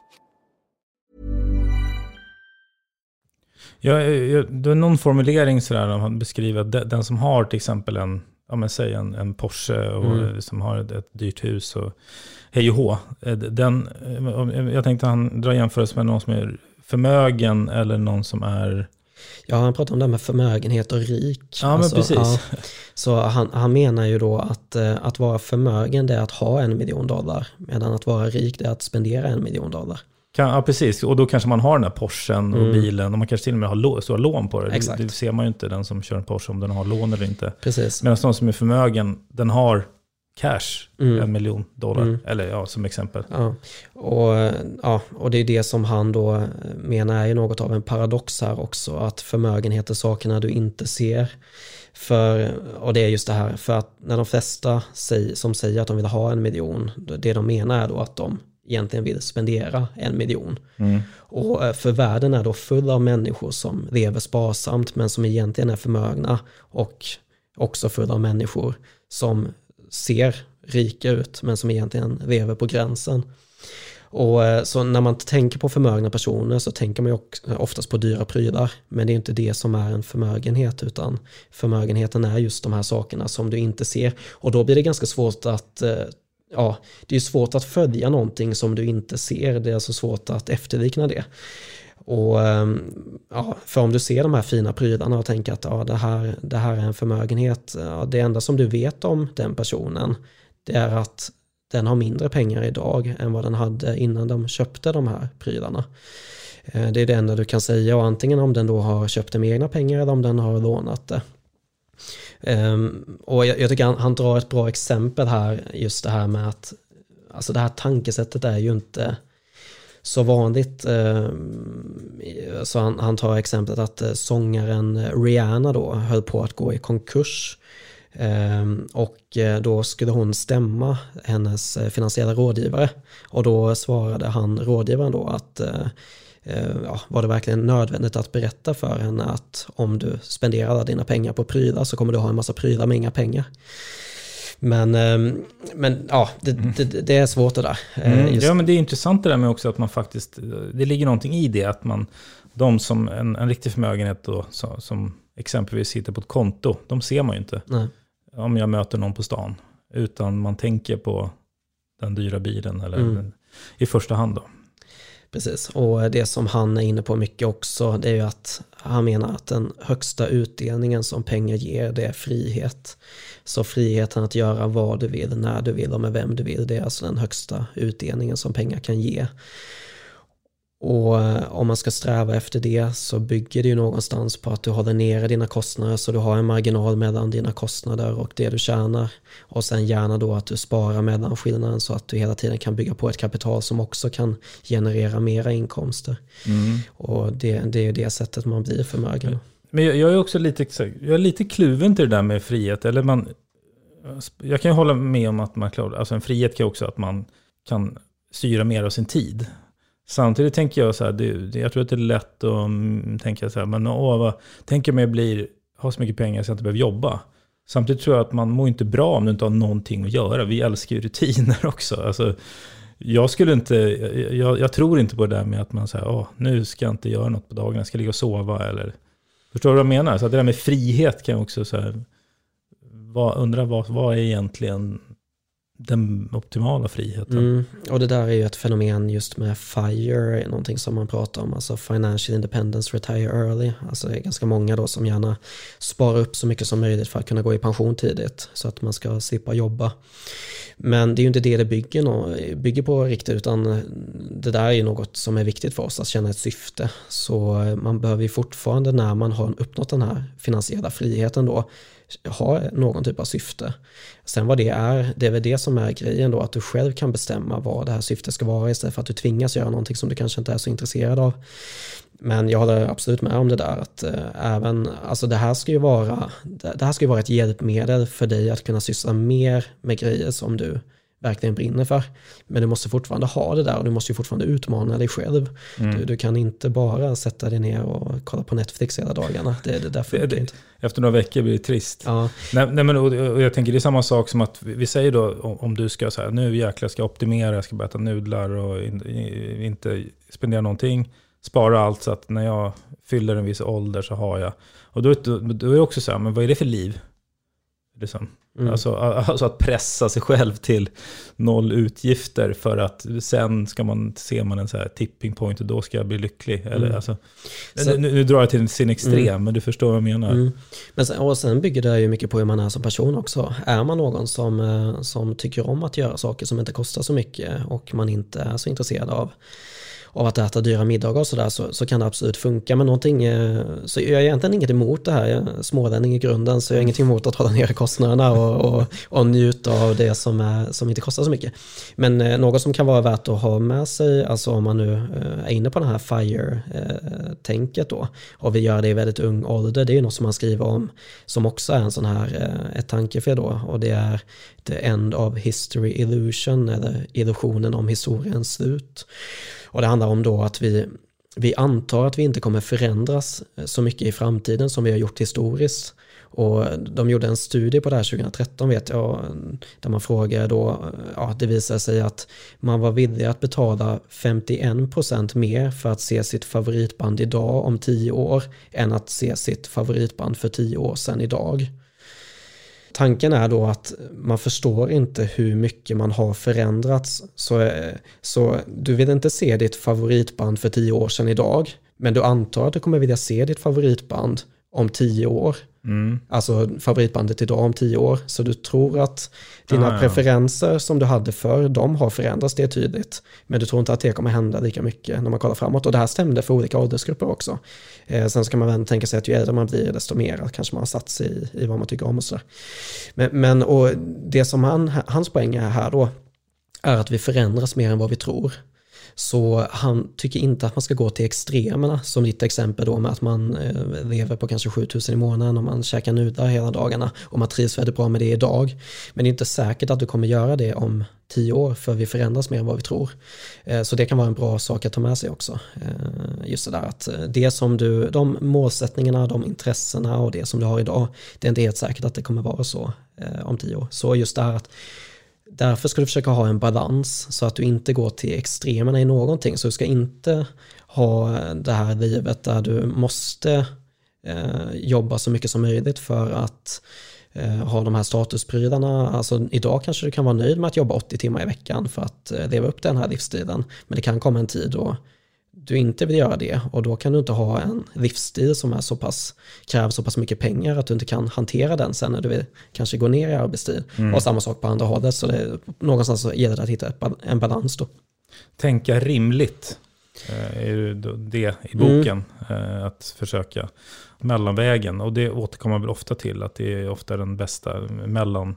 Ja, det är någon formulering sådär när han beskriver att den som har till exempel en, ja men säg en, en Porsche och mm. som har ett, ett dyrt hus och hej och hå. Den, jag tänkte han drar jämförelse med någon som är förmögen eller någon som är... Ja, han pratar om det här med förmögenhet och rik. Ja, men alltså, precis. Ja, så han, han menar ju då att, att vara förmögen det är att ha en miljon dollar, medan att vara rik det är att spendera en miljon dollar. Kan, ja, precis. Och då kanske man har den här Porschen och mm. bilen och man kanske till och med har lå, stora lån på det. Exakt. Det ser man ju inte, den som kör en Porsche, om den har lån eller inte. Precis. Medan de som är förmögen, den har cash, mm. en miljon dollar, mm. eller ja, som exempel. Ja. Och, ja, och det är det som han då menar är ju något av en paradox här också, att förmögenhet är sakerna du inte ser. För, och det är just det här, för att när de flesta säger, som säger att de vill ha en miljon, det de menar är då att de egentligen vill spendera en miljon. Mm. Och för världen är då full av människor som lever sparsamt men som egentligen är förmögna, och också full av människor som ser rika ut men som egentligen lever på gränsen. Och så när man tänker på förmögna personer så tänker man ju oftast på dyra prylar, men det är inte det som är en förmögenhet, utan förmögenheten är just de här sakerna som du inte ser. Och då blir det ganska svårt att ja, det är svårt att följa någonting som du inte ser. Det är alltså svårt att efterlikna det. Och ja, för om du ser de här fina prylarna och tänker att ja, det, här, det här är en förmögenhet, ja, det enda som du vet om den personen, det är att den har mindre pengar idag än vad den hade innan de köpte de här prylarna. Det är det enda du kan säga, och antingen om den då har köpt det med egna pengar eller om den har lånat det. Um, och jag, jag tycker han, han drar ett bra exempel här, just det här med att alltså det här tankesättet är ju inte så vanligt. Um, så han, han tar exemplet att uh, sångaren Rihanna då höll på att gå i konkurs, um, och uh, då skulle hon stämma hennes uh, finansiella rådgivare, och då svarade han rådgivaren då att uh, Ja, var det verkligen nödvändigt att berätta för henne att om du spenderar alla dina pengar på prylar så kommer du ha en massa prylar med inga pengar. Men, men ja, det, det, det är svårt det där. Mm, ja, men det är intressant det där med också att man faktiskt, det ligger någonting i det, att man, de som en, en riktig förmögenhet då, så, som exempelvis sitter på ett konto, de ser man ju inte. Nej. Om jag möter någon på stan, utan man tänker på den dyra bilen eller mm. i första hand då. Precis, och det som han är inne på mycket också, det är ju att han menar att den högsta utdelningen som pengar ger, det är frihet. Så friheten att göra vad du vill, när du vill och med vem du vill, det är alltså den högsta utdelningen som pengar kan ge. Och om man ska sträva efter det så bygger det ju någonstans på att du håller nere dina kostnader, så du har en marginal mellan dina kostnader och det du tjänar. Och sen gärna då att du sparar mellanskillnaden så att du hela tiden kan bygga på ett kapital som också kan generera mera inkomster. Mm. Och det, det är ju det sättet man blir förmögen. Men jag, jag är också lite, jag är lite kluven till det där med frihet. Eller man, jag kan ju hålla med om att man klarar, alltså en frihet kan också att man kan styra mer av sin tid. Samtidigt tänker jag så här, det, jag tror att det är lätt att tänka så här, men åh, vad, tänk om jag blir, har så mycket pengar så jag inte behöver jobba. Samtidigt tror jag att man mår inte bra om du inte har någonting att göra. Vi älskar ju rutiner också. Alltså, jag skulle inte, jag, jag tror inte på det där med att man säger, åh, nu ska jag inte göra något på dagen, jag ska ligga och sova. Eller, förstår du vad jag menar? Så att det där med frihet kan också så här, vad, undra vad, vad är egentligen den optimala friheten. Mm. Och det där är ju ett fenomen just med FIRE, någonting som man pratar om, alltså Financial Independence, Retire Early. Alltså det är ganska många då som gärna sparar upp så mycket som möjligt för att kunna gå i pension tidigt så att man ska slippa jobba. Men det är ju inte det det bygger, no, bygger på riktigt, utan det där är ju något som är viktigt för oss, att känna ett syfte. Så man behöver ju fortfarande, när man har uppnått den här finansiella friheten då, ha någon typ av syfte. Sen vad det är, det är väl det som är grejen då, att du själv kan bestämma vad det här syftet ska vara istället för att du tvingas göra någonting som du kanske inte är så intresserad av. Men jag håller absolut med om det där, att äh, även, alltså det här ska ju vara det här ska ju vara ett hjälpmedel för dig att kunna syssla mer med grejer som du verkligen brinner för. Men du måste fortfarande ha det där och du måste ju fortfarande utmana dig själv. Mm. Du, du kan inte bara sätta dig ner och kolla på Netflix hela dagarna. Det, det därför det, inte. Efter några veckor blir det trist. Ja. Nej, nej, men, och, och jag tänker det är samma sak som att vi, vi säger då om, om du ska så här, nu jäklar ska jag optimera, jag ska börja äta nudlar och in, in, inte spendera någonting. Spara allt så att när jag fyller en viss ålder så har jag. Och då, då, då är det också så här, men vad är det för liv? Liksom. Mm. Alltså, alltså att pressa sig själv till noll utgifter för att sen ska man se man en så här tipping point och då ska jag bli lycklig. Eller, mm. alltså, sen, nu, nu drar jag till sin extrem, mm. men du förstår vad jag menar. Mm. Men sen, och sen bygger det ju mycket på hur man är som person också. Är man någon som, som tycker om att göra saker som inte kostar så mycket och man inte är så intresserad av av att äta dyra middagar och sådär, så, så kan det absolut funka. Men någonting, så jag är egentligen inget emot det här. Jag är smålänning i grunden, så jag är ingenting emot att hålla ner kostnaderna och, och, och njuta av det som, är, som inte kostar så mycket. Men eh, något som kan vara värt att ha med sig, alltså om man nu eh, är inne på den här FIRE-tänket då, och vi gör det i väldigt ung ålder, det är ju något som man skriver om som också är en sån här, eh, ett tankefel då, och det är The End of History Illusion, eller illusionen om historiens slut. Och det handlar om då att vi, vi antar att vi inte kommer förändras så mycket i framtiden som vi har gjort historiskt. Och de gjorde en studie på det här tjugohundratretton, vet jag, där man frågar då, ja, det visar sig att man var villig att betala femtioen procent mer för att se sitt favoritband idag om tio år än att se sitt favoritband för tio år sedan idag. Tanken är då att man förstår inte hur mycket man har förändrats. Så, så du vill inte se ditt favoritband för tio år sedan idag, men du antar att du kommer vilja se ditt favoritband om tio år. Mm. Alltså favoritbandet idag om tio år. Så du tror att dina ah, preferenser ja. som du hade för de har förändrats, det är tydligt. Men du tror inte att det kommer hända lika mycket när man kollar framåt. Och det här stämde för olika åldersgrupper också. Eh, sen ska man väl tänka sig att ju äldre man blir, desto mer kanske man har satt sig i, i vad man tycker om och sådär. Men, men och det som han, hans poäng är här då är att vi förändras mer än vad vi tror. Så han tycker inte att man ska gå till extremerna, som ditt exempel då med att man eh, lever på kanske sjutusen i månaden och man käkar nudlar hela dagarna och man trivs väldigt bra med det idag. Men det är inte säkert att du kommer göra det om tio år, för vi förändras mer än vad vi tror. Eh, så det kan vara en bra sak att ta med sig också. Eh, just det där att det som du, de målsättningarna, de intressena och det som du har idag, det är inte helt säkert att det kommer vara så eh, om tio år. Så just det här att därför ska du försöka ha en balans så att du inte går till extremerna i någonting. Så du ska inte ha det här livet där du måste eh, jobba så mycket som möjligt för att eh, ha de här statusprylarna. Alltså idag kanske du kan vara nöjd med att jobba åttio timmar i veckan för att eh, leva upp den här livsstilen. Men det kan komma en tid då du inte vill göra det, och då kan du inte ha en livsstil som är så pass, kräver så pass mycket pengar att du inte kan hantera den sen när du vill kanske gå ner i arbetstid. Mm. Och samma sak på andra hållet, så det, någonstans så gäller det att hitta en balans då. Tänka rimligt. är ju det i boken. Mm. Att försöka mellanvägen. Och det återkommer väl ofta till att det är ofta den bästa mellan,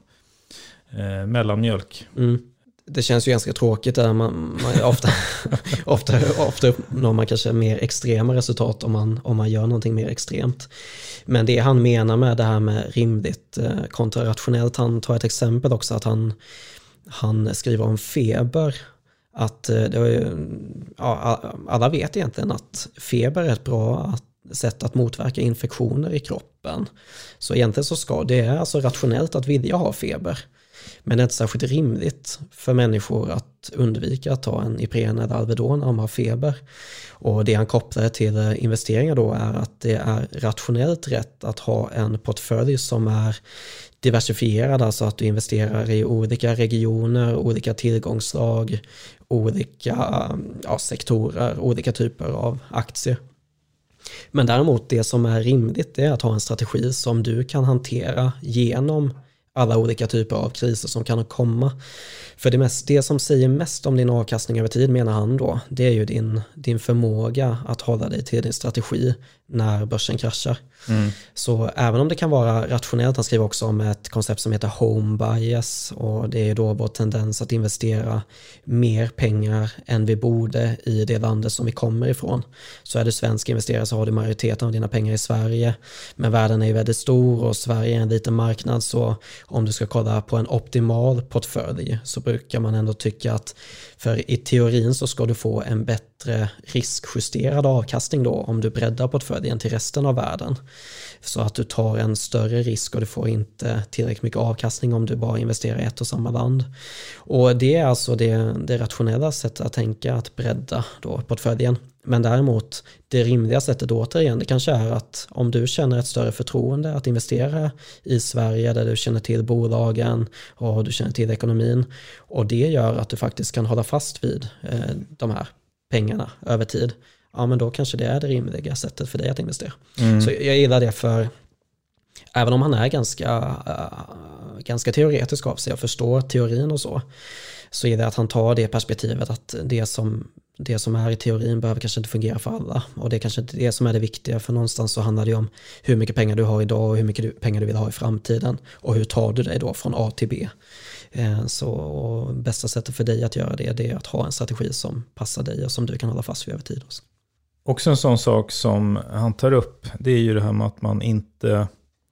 eh, mellanmjölk. Mm. Det känns ju ganska tråkigt där man, man ofta, ofta, ofta uppnår man kanske mer extrema resultat om man, om man gör någonting mer extremt. Men det han menar med det här med rimligt kontra rationellt, han tar ett exempel också att han, han skriver om feber. Att det var ju, ja, alla vet egentligen att feber är ett bra sätt att motverka infektioner i kroppen. Så egentligen så ska det är alltså rationellt att vilja ha feber. Men det är inte särskilt rimligt för människor att undvika att ta en Ipren eller Alvedon när de har feber. Och det han kopplar till investeringar då är att det är rationellt rätt att ha en portfölj som är diversifierad, alltså att du investerar i olika regioner, olika tillgångslag, olika ja, sektorer, olika typer av aktier. Men däremot det som är rimligt är att ha en strategi som du kan hantera genom alla olika typer av kriser som kan komma. För det, mest, det som säger mest om din avkastning över tid, menar han då, det är ju din, din förmåga att hålla dig till din strategi när börsen kraschar. Mm. Så även om det kan vara rationellt, han skriver också om ett koncept som heter home bias, och det är då vår tendens att investera mer pengar än vi borde i det landet som vi kommer ifrån. Så är du svensk investerare så har du majoriteten av dina pengar i Sverige, men världen är ju väldigt stor och Sverige är en liten marknad, så om du ska kolla på en optimal portfölj så brukar man ändå tycka att för i teorin så ska du få en bättre riskjusterad avkastning då om du breddar portföljen till resten av världen. Så att du tar en större risk och du får inte tillräckligt mycket avkastning om du bara investerar i ett och samma land. Och det är alltså det, det rationella sättet att tänka, att bredda då portföljen. Men däremot det rimliga sättet återigen, det kanske är att om du känner ett större förtroende att investera i Sverige där du känner till bolagen och du känner till ekonomin, och det gör att du faktiskt kan hålla fast vid eh, de här pengarna över tid, ja men då kanske det är det rimliga sättet för dig att investera. Mm. Så jag gillar det, för även om han är ganska, uh, ganska teoretisk av sig och förstår teorin och så, så är det att han tar det perspektivet att det som, det som är i teorin behöver kanske inte fungera för alla, och det är kanske inte det som är det viktiga, för någonstans så handlar det om hur mycket pengar du har idag och hur mycket du, pengar du vill ha i framtiden, och hur tar du dig då från A till B. Så bästa sättet för dig att göra det, det är att ha en strategi som passar dig och som du kan hålla fast vid över tid också. Också en sån sak som han tar upp, det är ju det här med att man inte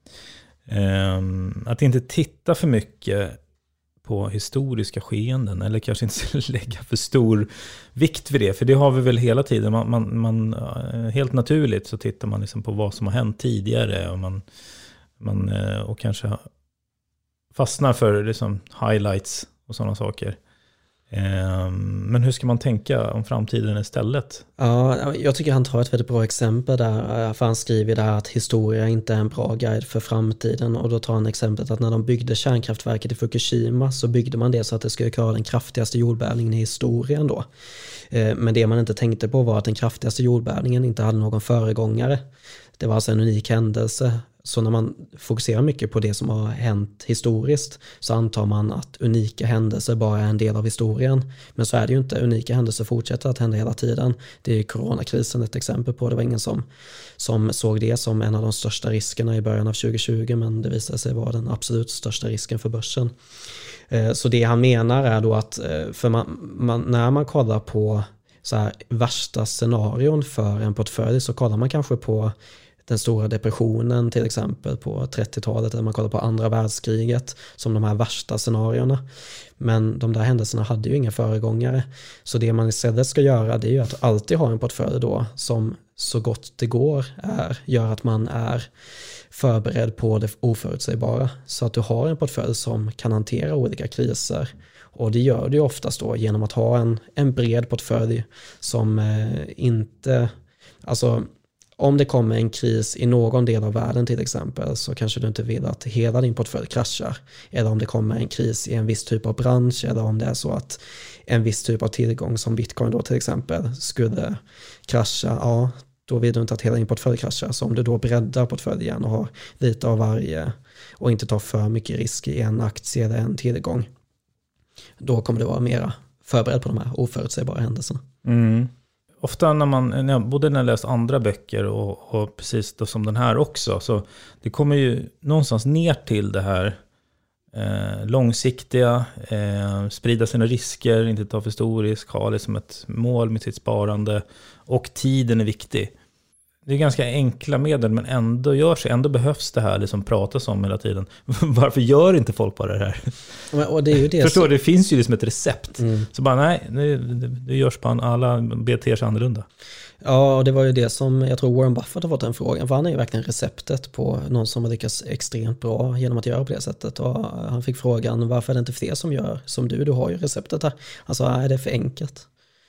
eh, att inte titta för mycket på historiska skeenden, eller kanske inte lägga för stor vikt vid det, för det har vi väl hela tiden. Man, man, man, helt naturligt så tittar man liksom på vad som har hänt tidigare, och, man, man, och kanske fastnar för liksom highlights och sådana saker. Men hur ska man tänka om framtiden istället? Ja, jag tycker han tar ett väldigt bra exempel där, för han skriver där att historia inte är en bra guide för framtiden, och då tar han exemplet att när de byggde kärnkraftverket i Fukushima så byggde man det så att det skulle klara den kraftigaste jordbävningen i historien då. Men det man inte tänkte på var att den kraftigaste jordbävningen inte hade någon föregångare. Det var alltså en unik händelse. Så när man fokuserar mycket på det som har hänt historiskt så antar man att unika händelser bara är en del av historien. Men så är det ju inte. Unika händelser fortsätter att hända hela tiden. Det är ju coronakrisen ett exempel på. Det var ingen som, som såg det som en av de största riskerna i början av tjugo tjugo, men det visade sig vara den absolut största risken för börsen. Så det han menar är då att för man, man, när man kollar på så här värsta scenarion för en portfölj så kollar man kanske på den stora depressionen till exempel på trettiotalet, eller man kollar på andra världskriget som de här värsta scenarierna. Men de där händelserna hade ju inga föregångare. Så det man istället ska göra, det är ju att alltid ha en portfölj då som så gott det går är, gör att man är förberedd på det oförutsägbara. Så att du har en portfölj som kan hantera olika kriser. Och det gör du oftast då genom att ha en, en bred portfölj som eh, inte, alltså om det kommer en kris i någon del av världen till exempel, så kanske du inte vill att hela din portfölj kraschar. Eller om det kommer en kris i en viss typ av bransch, eller om det är så att en viss typ av tillgång som bitcoin då till exempel skulle krascha, ja då vill du inte att hela din portfölj kraschar. Så om du då breddar portföljen och har lite av varje och inte tar för mycket risk i en aktie eller en tillgång, då kommer du vara mera förberedd på de här oförutsägbara händelserna. Mm. ofta när man, när jag, både när jag läst andra böcker och, och precis då som den här också, så det kommer ju någonstans ner till det här eh, långsiktiga, eh, sprida sina risker, inte ta för stor risk, ha det som ett mål med sitt sparande, och tiden är viktig. Det är ganska enkla medel, men ändå gör sig, ändå behövs det här liksom pratas om hela tiden. Varför gör inte folk bara det här? Men, och det är ju det Förstår, som... det finns ju liksom ett recept. Mm. Så bara nej, det, det, det görs på alla beter sig annorlunda. Ja, och det var ju det som jag tror Warren Buffett har fått en fråga. För han är ju verkligen receptet på någon som har lyckats extremt bra genom att göra på det sättet. Och han fick frågan, varför är det inte fler som gör som du? Du har ju receptet här. Alltså, är det för enkelt?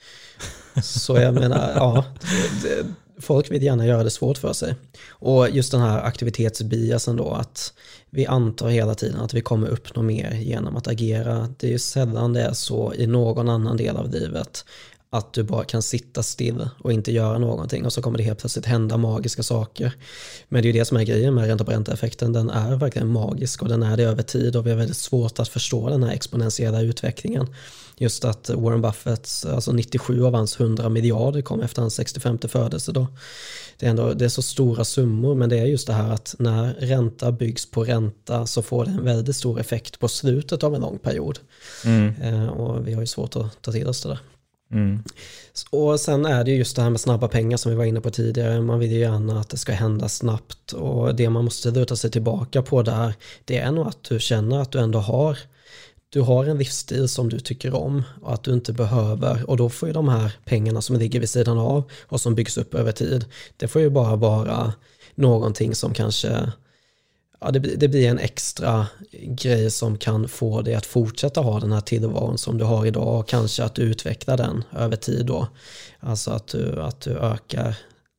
Så jag menar, ja... Det, folk vill gärna göra det svårt för sig. Och just den här aktivitetsbiasen då, att vi antar hela tiden att vi kommer uppnå mer genom att agera. Det är ju sällan det är så i någon annan del av livet att du bara kan sitta still och inte göra någonting, och så kommer det helt plötsligt hända magiska saker. Men det är ju det som är grejen med ränta på ränta-effekten. Den är verkligen magisk, och den är det över tid, och vi har väldigt svårt att förstå den här exponentiella utvecklingen. Just att Warren Buffett, alltså nittiosju av hans hundra miljarder kom efter hans sextiofemte födelsedag. Det är, ändå, det är så stora summor, men det är just det här att när ränta byggs på ränta så får det en väldigt stor effekt på slutet av en lång period. Mm. Eh, och vi har ju svårt att ta till oss det där. Mm. Och sen är det ju just det här med snabba pengar som vi var inne på tidigare. Man vill ju gärna att det ska hända snabbt, och det man måste luta sig tillbaka på där, det är nog att du känner att du ändå har du har en livsstil som du tycker om, och att du inte behöver, och då får ju de här pengarna som ligger vid sidan av och som byggs upp över tid, det får ju bara vara någonting som kanske, ja, det, det blir en extra grej som kan få dig att fortsätta ha den här tillvaron som du har idag, och kanske att du utvecklar den över tid då. Alltså att du, att du ökar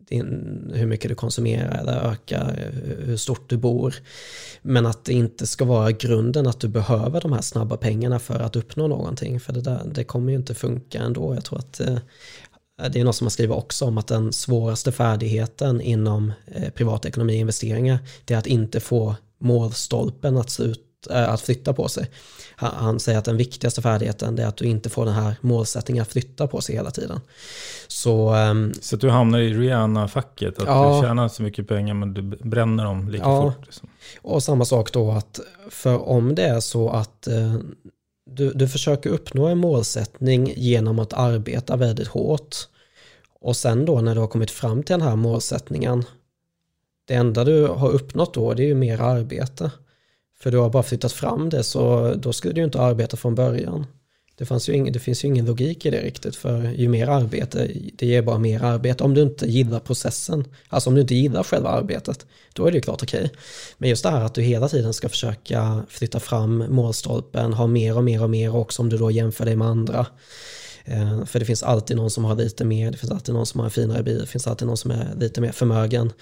din, hur mycket du konsumerar, eller ökar hur stort du bor. Men att det inte ska vara grunden att du behöver de här snabba pengarna för att uppnå någonting. För det, där, det kommer ju inte funka ändå. Jag tror att eh, det är något som man skriver också om, att den svåraste färdigheten inom eh, privatekonomi och investeringar, det är att inte få målstolpen att, slut, äh, att flytta på sig. Han, han säger att den viktigaste färdigheten är att du inte får den här målsättningen att flytta på sig hela tiden. Så, um, så att du hamnar i Rihanna-facket, att ja, du tjänar så mycket pengar men du bränner dem lika ja, fort. Liksom. Och samma sak då, att för om det är så att uh, du, du försöker uppnå en målsättning genom att arbeta väldigt hårt, och sen då när du har kommit fram till den här målsättningen, det enda du har uppnått då, det är ju mer arbete. För du har bara flyttat fram det, så då skulle du ju inte arbeta från början. Det, fanns ju ing, det finns ju ingen logik i det riktigt, för ju mer arbete, det ger bara mer arbete. Om du inte gillar processen, alltså om du inte gillar själva arbetet, då är det ju klart okej. Okay. Men just det här att du hela tiden ska försöka flytta fram målstolpen, ha mer och mer och mer också om du då jämför dig med andra. Eh, för det finns alltid någon som har lite mer, det finns alltid någon som har en finare bil, det finns alltid någon som är lite mer förmögen.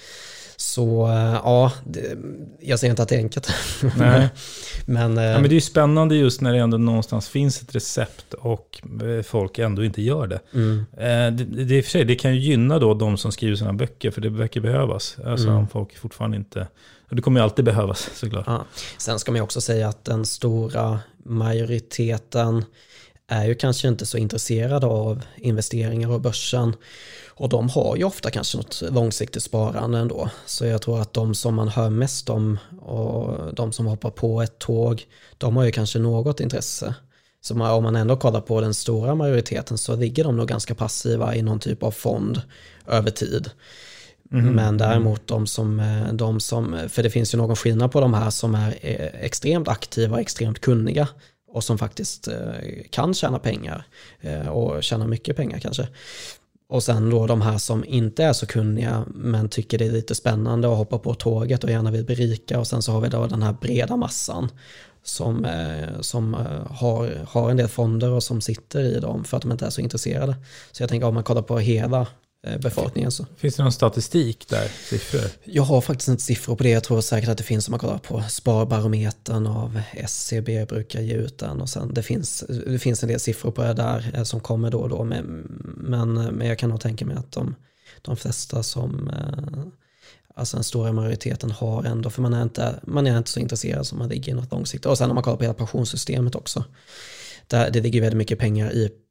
Så ja, det, jag säger inte att det är enkelt. Nej. men, ja, men det är ju spännande just när det ändå någonstans finns ett recept och folk ändå inte gör det. Mm. Det, det, det, för sig, det kan ju gynna då de som skriver sina böcker, för det verkar behövas. Alltså mm. om folk fortfarande inte... Och det kommer ju alltid behövas, såklart. Ja. Sen ska man ju också säga att den stora majoriteten är ju kanske inte så intresserade av investeringar och börsen. Och de har ju ofta kanske något långsiktigt sparande ändå. Så jag tror att de som man hör mest om, och de som hoppar på ett tåg, de har ju kanske något intresse. Så om man ändå kollar på den stora majoriteten, så ligger de nog ganska passiva i någon typ av fond över tid. Mm. Men däremot de som, de som, för det finns ju någon skillnad på de här som är extremt aktiva och extremt kunniga, och som faktiskt kan tjäna pengar, och tjäna mycket pengar kanske. Och sen då de här som inte är så kunniga men tycker det är lite spännande och hoppar på tåget och gärna vill bli rika. Och sen så har vi då den här breda massan som, som har, har en del fonder och som sitter i dem för att de inte är så intresserade. Så jag tänker om man kollar på hela befolkningen så. Finns det någon statistik där? Siffror? Jag har faktiskt inte siffror på det. Jag tror säkert att det finns om man kollar på Sparbarometern av S C B brukar ge ut den. Och sen det finns, det finns en del siffror på det där som kommer då och då. Men, men, men jag kan nog tänka mig att de, de flesta som, alltså den stora majoriteten har ändå, för man är inte, man är inte så intresserad som man ligger i något långsiktigt. Och sen om man kollar på hela pensionssystemet också. Där det ligger väldigt mycket pengar i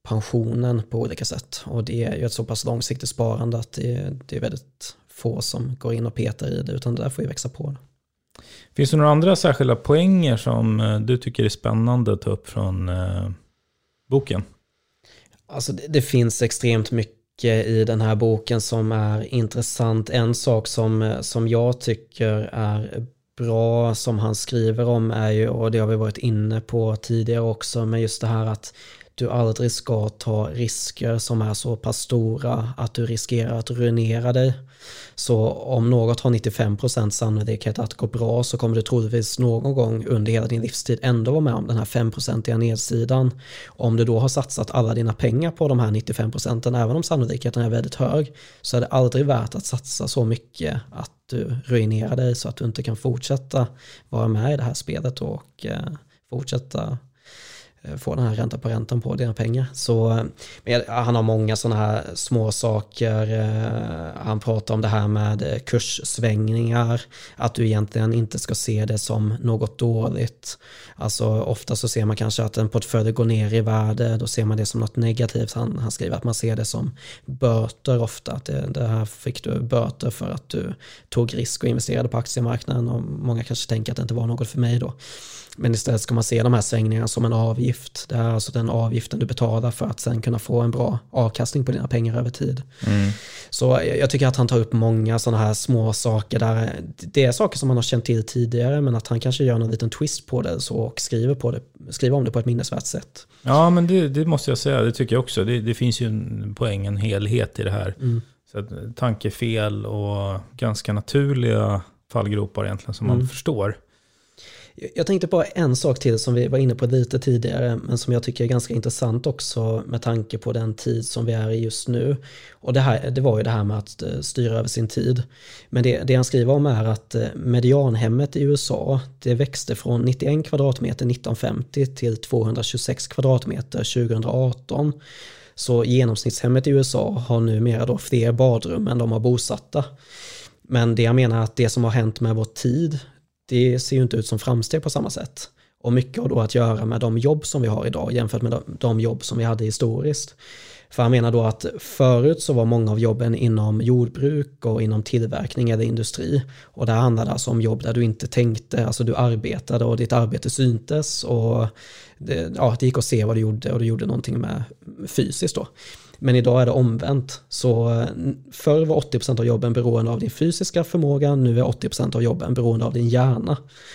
pensionen på olika sätt. Och det är ju ett så pass långsiktigt sparande att det, det är väldigt få som går in och petar i det, utan det där får ju växa på. Finns det några andra särskilda poänger som du tycker är spännande att ta upp från eh, boken? Alltså det, det finns extremt mycket i den här boken som är intressant. En sak som, som jag tycker är bra som han skriver om är ju, och det har vi varit inne på tidigare också, men just det här att du aldrig ska ta risker som är så pass stora att du riskerar att ruinera dig. Så om något har nittiofem procent sannolikhet att gå bra, så kommer du troligtvis någon gång under hela din livstid ändå vara med om den här fem procentiga nedsidan. Om du då har satsat alla dina pengar på de här nittiofem procenten, även om sannolikheten är väldigt hög, så är det aldrig värt att satsa så mycket att du ruinerar dig så att du inte kan fortsätta vara med i det här spelet och eh, fortsätta få den här ränta på räntan på dina pengar. Så men han har många sådana här små saker. Han pratar om det här med kurssvängningar, att du egentligen inte ska se det som något dåligt. Alltså ofta så ser man kanske att en portfölj går ner i värde, då ser man det som något negativt. Han, han skriver att man ser det som böter ofta, att det, det här fick du böter för att du tog risk och investerade på aktiemarknaden, och många kanske tänker att det inte var något för mig då. Men istället ska man se de här svängningarna som en avgift. Det är alltså den avgiften du betalar för att sen kunna få en bra avkastning på dina pengar över tid. Mm. Så jag tycker att han tar upp många sådana här små saker där det är saker som man har känt till tidigare, men att han kanske gör en liten twist på det så och skriver, på det, skriver om det på ett minnesvärt sätt. Ja, men det, det måste jag säga, det tycker jag också. Det, det finns ju en poäng, en helhet i det här. Mm. Så att tankefel och ganska naturliga fallgropar egentligen som mm. man förstår. Jag tänkte på en sak till som vi var inne på lite tidigare, men som jag tycker är ganska intressant också med tanke på den tid som vi är i just nu. Och det, här, det var ju det här med att styra över sin tid. Men det, det han skriver om är att medianhemmet i U S A, det växte från nittioen kvadratmeter nittonhundrafemtio till tvåhundratjugosex kvadratmeter tjugohundraarton. Så genomsnittshemmet i U S A har numera då fler badrum än de har bosatta. Men det jag menar är att det som har hänt med vår tid, det ser ju inte ut som framsteg på samma sätt. Och mycket har då att göra med de jobb som vi har idag jämfört med de jobb som vi hade historiskt. För han menar då att förut så var många av jobben inom jordbruk och inom tillverkning eller industri. Och där handlade det alltså om jobb där du inte tänkte, alltså du arbetade och ditt arbete syntes. Och det, ja, det gick att se vad du gjorde och du gjorde någonting med fysiskt då. Men idag är det omvänt. Så förr var åttio procent av jobben beroende av din fysiska förmåga. Nu är åttio procent av jobben beroende av din hjärna.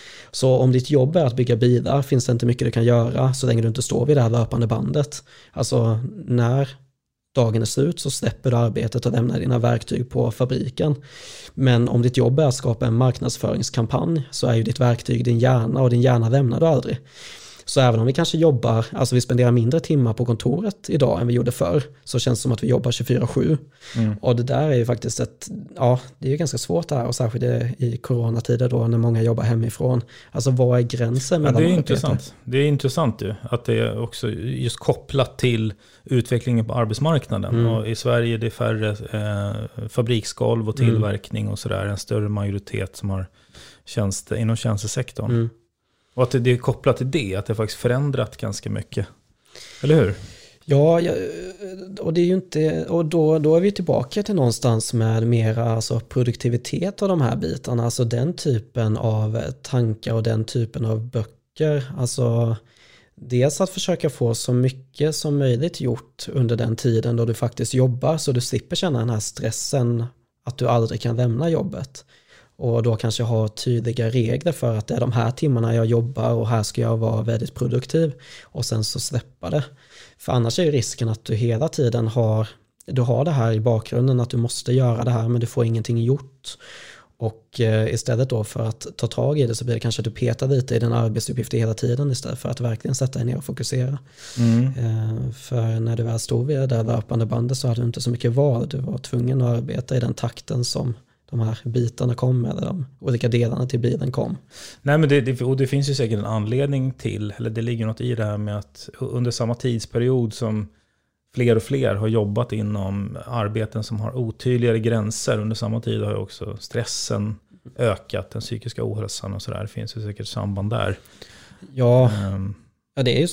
Så om ditt jobb är att bygga bilar finns det inte mycket du kan göra så länge du inte står vid det här löpande bandet. Alltså när dagen är slut så släpper du arbetet och lämnar dina verktyg på fabriken. Men om ditt jobb är att skapa en marknadsföringskampanj så är ju ditt verktyg din hjärna, och din hjärna lämnar du aldrig. Så även om vi kanske jobbar, alltså vi spenderar mindre timmar på kontoret idag än vi gjorde förr, så känns det som att vi jobbar tjugofyra sju. Mm. Och det där är ju faktiskt ett, ja, det är ju ganska svårt där, och särskilt i coronatider då när många jobbar hemifrån. Alltså vad är gränsen mellan ja, det är intressant. Det är intressant ju, att det är också just kopplat till utvecklingen på arbetsmarknaden. Mm. Och i Sverige är det färre eh, fabriksgolv och tillverkning mm. och sådär, en större majoritet som har tjänster inom tjänstesektorn. Mm. Och att det är kopplat till det, att det faktiskt förändrat ganska mycket. Eller hur? Ja, och det är ju inte, och då, då är vi tillbaka till någonstans med mera alltså produktivitet av de här bitarna. Alltså den typen av tankar och den typen av böcker. Alltså dels att försöka få så mycket som möjligt gjort under den tiden då du faktiskt jobbar, så du slipper känna den här stressen att du aldrig kan lämna jobbet. Och då kanske ha tydliga regler för att det är de här timmarna jag jobbar och här ska jag vara väldigt produktiv, och sen så släppa det. För annars är ju risken att du hela tiden har, du har det här i bakgrunden att du måste göra det här men du får ingenting gjort. Och eh, istället då för att ta tag i det så blir det kanske att du petar lite i den arbetsuppgiften hela tiden istället för att verkligen sätta dig ner och fokusera. Mm. Eh, för när du väl stod vid det där löpande bandet så hade du inte så mycket val. Du var tvungen att arbeta i den takten som de här bitarna kom, eller de olika delarna till bilen kom. Nej, men det, det, och det finns ju säkert en anledning till, eller det ligger något i det här med att under samma tidsperiod som fler och fler har jobbat inom arbeten som har otydligare gränser, under samma tid har ju också stressen ökat, den psykiska ohälsan och sådär. Det finns ju säkert samband där. Ja, um, ja det är ju så.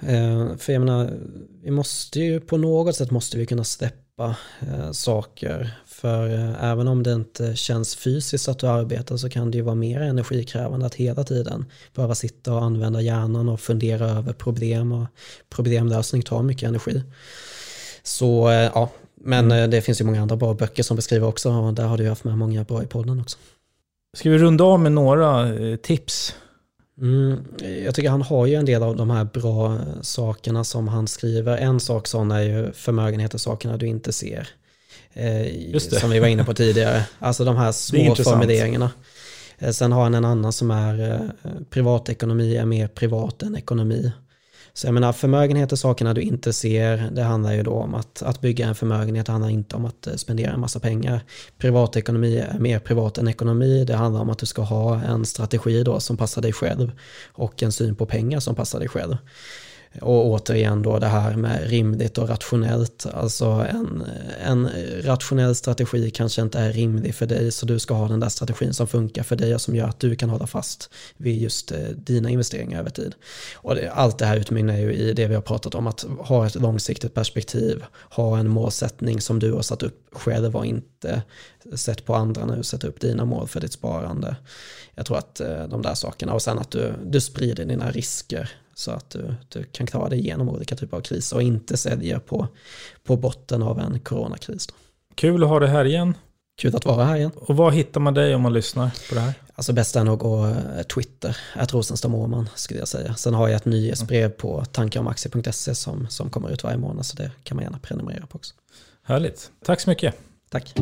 Eh, för jag menar, vi måste ju på något sätt måste vi kunna släppa eh, saker. För eh, även om det inte känns fysiskt att du arbetar så kan det ju vara mer energikrävande att hela tiden behöva sitta och använda hjärnan och fundera över problem, och problemlösning tar mycket energi. Så eh, ja, men mm. det finns ju många andra bra böcker som beskriver också, och där har du haft med många bra i podden också. Ska vi runda av med några eh, tips? Mm, jag tycker han har ju en del av de här bra sakerna som han skriver. En sak sån är ju förmögenhetssakerna du inte ser. Eh, som vi var inne på tidigare. Alltså de här små formuleringarna. Eh, sen har han en annan som är eh, privatekonomi är mer privat än ekonomi. Så jag menar, förmögenhet är sakerna du inte ser. Det handlar ju då om att, att bygga en förmögenhet. Det handlar inte om att spendera en massa pengar. Privatekonomi är mer privat än ekonomi. Det handlar om att du ska ha en strategi då som passar dig själv och en syn på pengar som passar dig själv. Och återigen då det här med rimligt och rationellt. Alltså en, en rationell strategi kanske inte är rimlig för dig, så du ska ha den där strategin som funkar för dig och som gör att du kan hålla fast vid just dina investeringar över tid. Och det, allt det här utmynnar ju i det vi har pratat om, att ha ett långsiktigt perspektiv, ha en målsättning som du har satt upp själv och inte sett på andra nu, sätta upp dina mål för ditt sparande. Jag tror att de där sakerna, och sen att du, du sprider dina risker så att du, du kan klara dig igenom olika typer av kriser och inte sälja på, på botten av en coronakris. Då. Kul att ha det här igen. Kul att vara här igen. Och var hittar man dig om man lyssnar på det här? Alltså bäst är nog att Twitter, att Rosenstam Åhman skulle jag säga. Sen har jag ett nyhetsbrev på tankeromaktier punkt se som, som kommer ut varje månad, så det kan man gärna prenumerera på också. Härligt. Tack så mycket. Tack.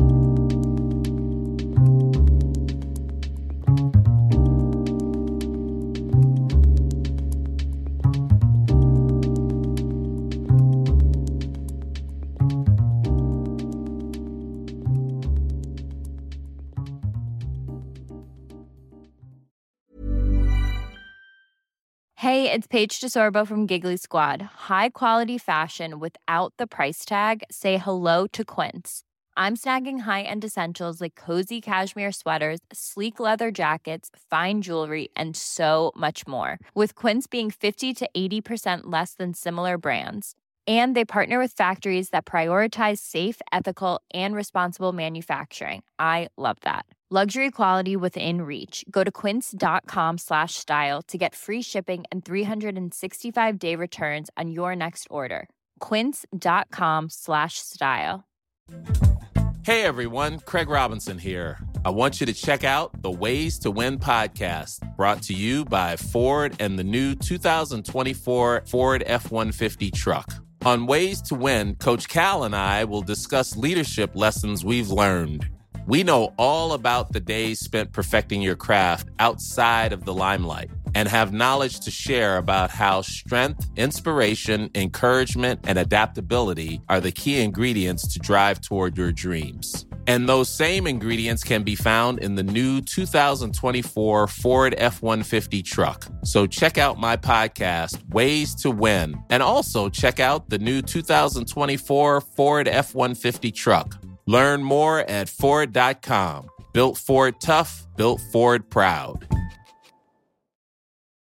Hey, it's Paige DeSorbo from Giggly Squad. High quality fashion without the price tag. Say hello to Quince. I'm snagging high-end essentials like cozy cashmere sweaters, sleek leather jackets, fine jewelry, and so much more. With Quince being fifty to eighty percent less than similar brands. And they partner with factories that prioritize safe, ethical, and responsible manufacturing. I love that. Luxury quality within reach. Go to quince.com slash style to get free shipping and three sixty-five day returns on your next order. Quince.com slash style. Hey everyone, Craig Robinson here. I want you to check out the Ways to Win podcast, brought to you by Ford and the new two thousand twenty-four Ford F one fifty truck. On Ways to Win, Coach Cal and I will discuss leadership lessons we've learned. We know all about the days spent perfecting your craft outside of the limelight and have knowledge to share about how strength, inspiration, encouragement, and adaptability are the key ingredients to drive toward your dreams. And those same ingredients can be found in the new two thousand twenty-four Ford F one fifty truck. So check out my podcast, Ways to Win, and also check out the new two thousand twenty-four Ford F one fifty truck. Learn more at Ford dot com. Built Ford tough, built Ford proud.